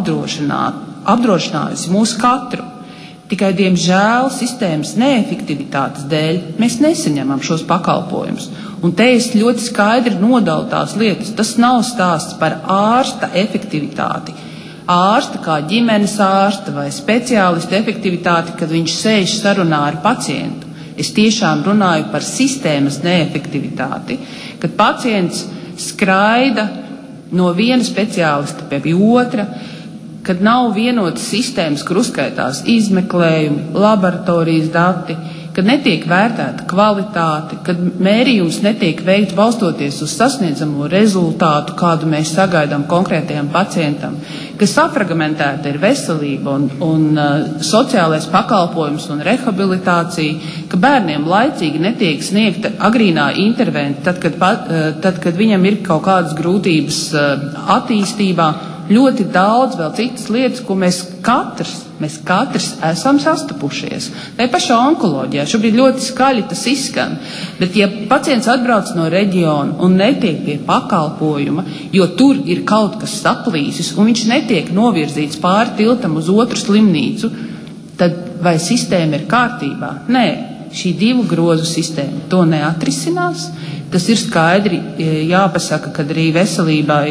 apdrošinājusi mūs katru. Tikai, diemžēl, sistēmas neefektivitātes dēļ mēs nesaņemam šos pakalpojumus. Un te es ļoti skaidri nodalu tās lietas. Tas nav stāsts par ārsta efektivitāti. Ārsta kā ģimenes ārsta vai speciālista efektivitāti, kad viņš sēž sarunā ar pacientu. Es tiešām runāju par sistēmas neefektivitāti, kad pacients skraida no viena speciālista pie otra, kad nav vienotas sistēmas, kur uzskaitās izmeklējumi, laboratorijas dati, kad netiek vērtēta kvalitāte, kad mērījums netiek veikts balstoties uz sasniedzamo rezultātu, kādu mēs sagaidām konkrētajam pacientam, ka safragmentēta ir veselība un sociālais pakalpojums un rehabilitācija, ka bērniem laicīgi netiek sniegta agrīnā intervence, tad, kad viņam ir kaut kādas grūtības attīstībā, ļoti daudz vēl citas lietas, ko mēs katrs esam sastapušies. Tā pašā onkoloģijā šobrīd ļoti skaļi tas izskan, bet ja pacients atbrauc no reģiona un netiek pie pakalpojuma, jo tur ir kaut kas saplīsis un viņš netiek novirzīts pāri tiltam uz otru slimnīcu, tad vai sistēma ir kārtībā? Nē, šī 2 grozu sistēma to neatrisinās. Tas ir skaidri jāpasaka, kad arī veselībai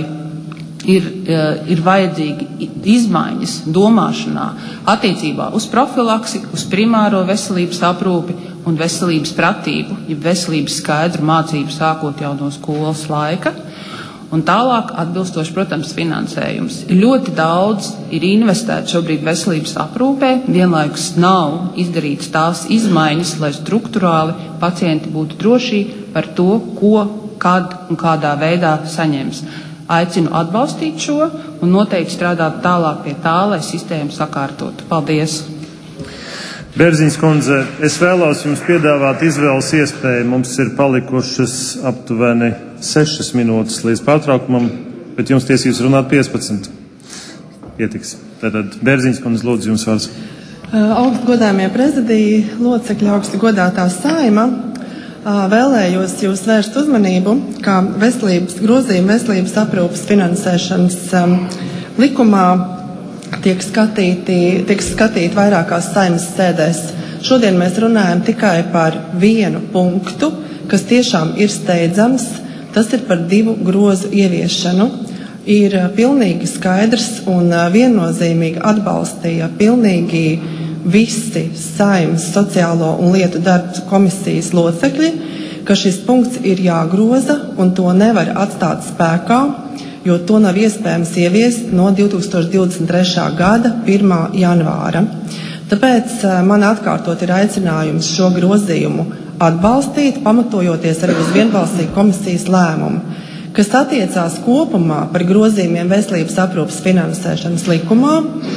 ir vajadzīgi izmaiņas domāšanā attiecībā uz profilaksi, uz primāro veselības aprūpi un veselības pratību, ja veselības skaidru mācību sākot jau no skolas laika. Un tālāk atbilstoši, protams, finansējums. Ļoti daudz ir investēts šobrīd veselības aprūpē, vienlaikus nav izdarīts tās izmaiņas, lai strukturāli pacienti būtu droši par to, ko, kad un kādā veidā saņems. Aicinu atbalstīt šo un noteikti strādāt tālāk pie tā, lai sistēmu sakārtotu. Paldies! Bērziņas kundze, es vēlos jums piedāvāt izvēles iespēju. Mums ir palikušas aptuveni 6 minūtes līdz pārtraukumam, bet jums tiesības runāt 15. Pietiks. Tātad Bērziņas kundze, lūdzu, jums vārds. Augsti godājamie prezidija, locekļi, augsti godātā Saeima. Vēlējos jūs vērst uzmanību, ka grozījumi veselības aprūpes finansēšanas likumā tiek skatīti vairākās Saeimas sēdēs. Šodien mēs runājam tikai par vienu punktu, kas tiešām ir steidzams. Tas ir par 2 grozu ieviešanu. Ir pilnīgi skaidrs un viennozīmīgi atbalstīja pilnīgi visi Saeimas sociālo un lietu darba komisijas locekļi, ka šis punkts ir jāgroza un to nevar atstāt spēkā, jo to nav iespējams ieviest no 2023. gada 1. janvāra. Tāpēc man atkārtot ir aicinājums šo grozījumu atbalstīt, pamatojoties arī uz vienbalsīgu komisijas lēmumu, kas attiecās kopumā par grozījumiem veselības aprūpes finansēšanas likumā.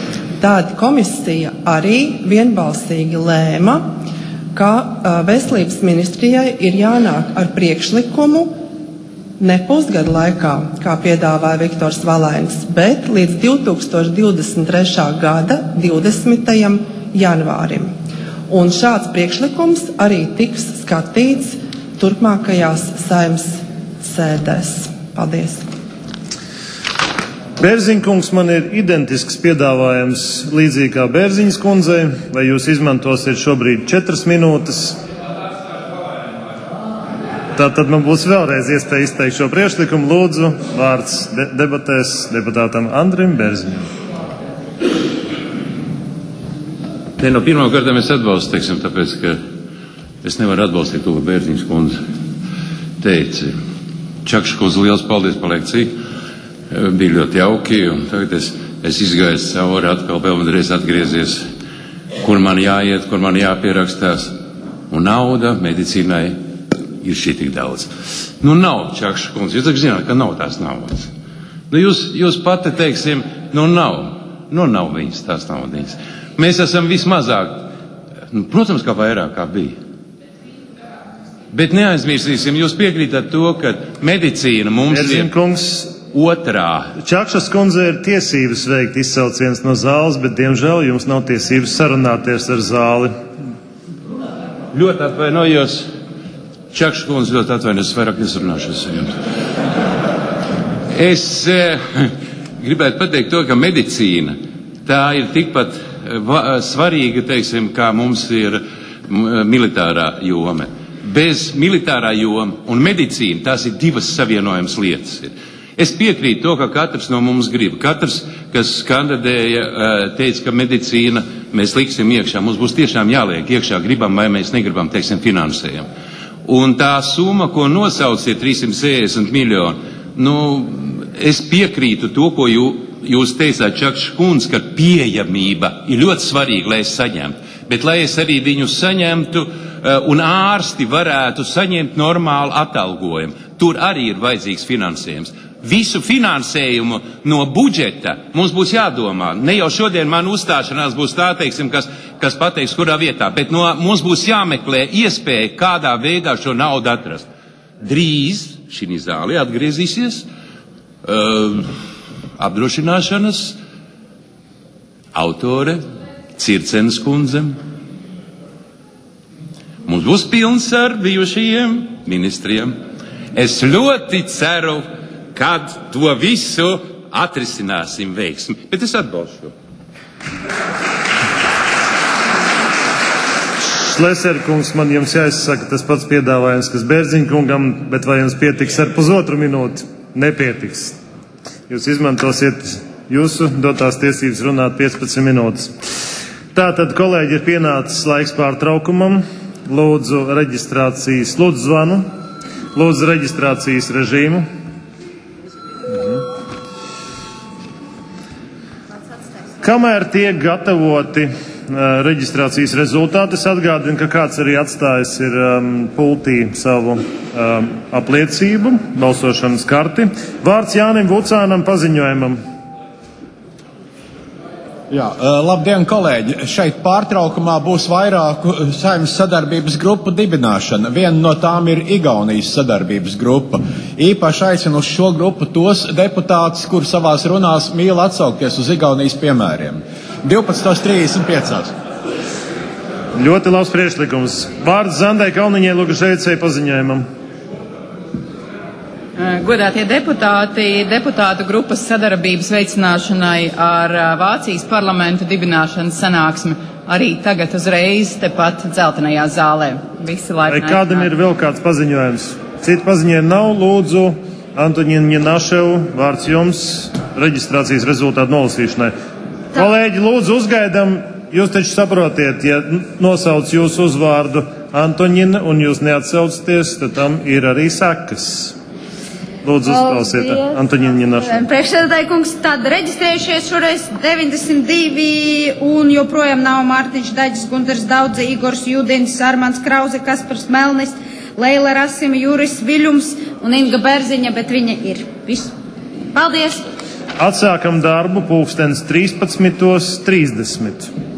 tad komisija arī vienbalsīgi lēma, ka veselības ministrijai ir jānāk ar priekšlikumu ne pusgada laikā, kā piedāvāja Viktors Valainis, bet līdz 2023. gada 20. janvārim. Un šāds priekšlikums arī tiks skatīts turpmākajās Saeimas sēdēs. Paldies! Bērziņkungs, man ir identisks piedāvājums līdzīgi kā Bērziņas kundzei, vai jūs izmantosiet šobrīd 4 minūtes. Tātad man būs vēlreiz iespēja izteikt šo priekšlikumu. Lūdzu, vārds debatēs deputātam Andrim Bērziņam. No pirmā kārtā es atbalstu, tāpēc, ka es nevaru atbalstīt to, ko Bērziņas kundze teica. Čakša kundze, liels paldies par lekciju. Bija ļoti jauki, un tagad es izgāju cauri atkal vēlreiz atgriezies, kur man jāiet, kur man jāpierakstās. Un nauda medicīnai ir šī tik daudz. Nav, Čakša kundze, jūs taču zināt, ka nav tās naudas. Jūs pati teiksim, nav viņas tās naudiņas. Mēs esam vismazāk, protams, kā vairāk kā bija. Bet neaizmirsīsim, jūs piekrītat to, ka medicīna mums ir otrā. Čakšas kundze ir tiesības veikt izsauciens no zāles, bet, diemžēl, jums nav tiesības sarunāties ar zāli. Ļoti atvainojos. Čakšas kundze ļoti atvainojos, vairāk nesarunāšos ar jums. Es gribētu pateikt to, ka medicīna tā ir tikpat svarīga, kā mums ir militārā joma. Bez militārā joma un medicīna tās ir divas savienojamas lietas. Es piekrītu to, ka katrs no mums grib. Katrs, kas kandidēja, teica, ka medicīna mēs liksim iekšā. Mums būs tiešām jāliek iekšā, gribam vai mēs negribam, finansējam. Un tā summa, ko nosauciet 360 miljoni, es piekrītu to, ko jūs teicāt, Čakša kundze, ka pieejamība ir ļoti svarīga, lai es saņemtu. Bet lai es arī viņu saņemtu un ārsti varētu saņemt normālu atalgojumu, tur arī ir vajadzīgs finansējums. Visu finansējumu no budžeta mums būs jādomā. Ne jau šodien man uzstāšanās būs tā, kas pateiks, kurā vietā, bet mums būs jāmeklē iespēja, kādā veidā šo naudu atrast. Drīz šī zāle atgriezīsies apdrošināšanas autore Circenes kundze. Mums būs pilns ar bijušajiem ministriem. Es ļoti ceru, kad to visu atrisināsim veiksmi. Bet es atbalstu. Šleserkungs, man jums jāizsaka tas pats piedāvājums, kas Bērziņkungam, bet vai jums pietiks ar pusotru minūti? Nepietiks. Jūs izmantosiet jūsu dotās tiesības runāt 15 minūtes. Tātad, kolēģi, ir pienācis laiks pārtraukumam. Lūdzu zvanu. Lūdzu reģistrācijas režīmu. Kamēr tiek gatavoti reģistrācijas rezultāti, es atgādinu, ka kāds arī atstājis ir pultī savu apliecību, balsošanas karti. Vārds Jānim Vucānam paziņojumam. Jā, labdien, kolēģi! Šeit pārtraukumā būs vairāku Saeimas sadarbības grupu dibināšana. Viena no tām ir Igaunijas sadarbības grupa. Īpaši aicinu uz šo grupu tos deputātus, kur savās runās mīl atsaukties uz Igaunijas piemēriem. 12:35. Ļoti labs priekšlikums. Vārds Zandai Kalniņai Lugašeicei paziņojumam. Godātie deputāti, deputātu grupas sadarbības veicināšanai ar Vācijas parlamentu dibināšanas sanāksmi arī tagad uzreiz tepat dzeltenajā zālē. Visi laipni aicināti. Kādam ir vēl kāds paziņojums? Citu paziņojumu nav. Lūdzu, Antoņina Ņinaševa, vārds jums reģistrācijas rezultātu nolasīšanai. Kolēģi, lūdzu, uzgaidam. Jūs taču saprotiet, ja nosauc jūsu uzvārdu Antoņina un jūs neatsaucaties, tad tam ir arī sekas. Lūdzu, uzklausiet, Antoņina Ņinaševa. Priekšsēdētāji kungs, tad reģistrējušies šoreiz 92 un joprojām nav Mārtiņš Daģis, Gunters Daudze, Igors Judins, Armāns Krauze, Kaspars Melnis, Leila Rasima, Juris Viļums un Inga Bērziņa, bet viņa ir. Viss. Paldies! Atsākam darbu pulkstens 13:30.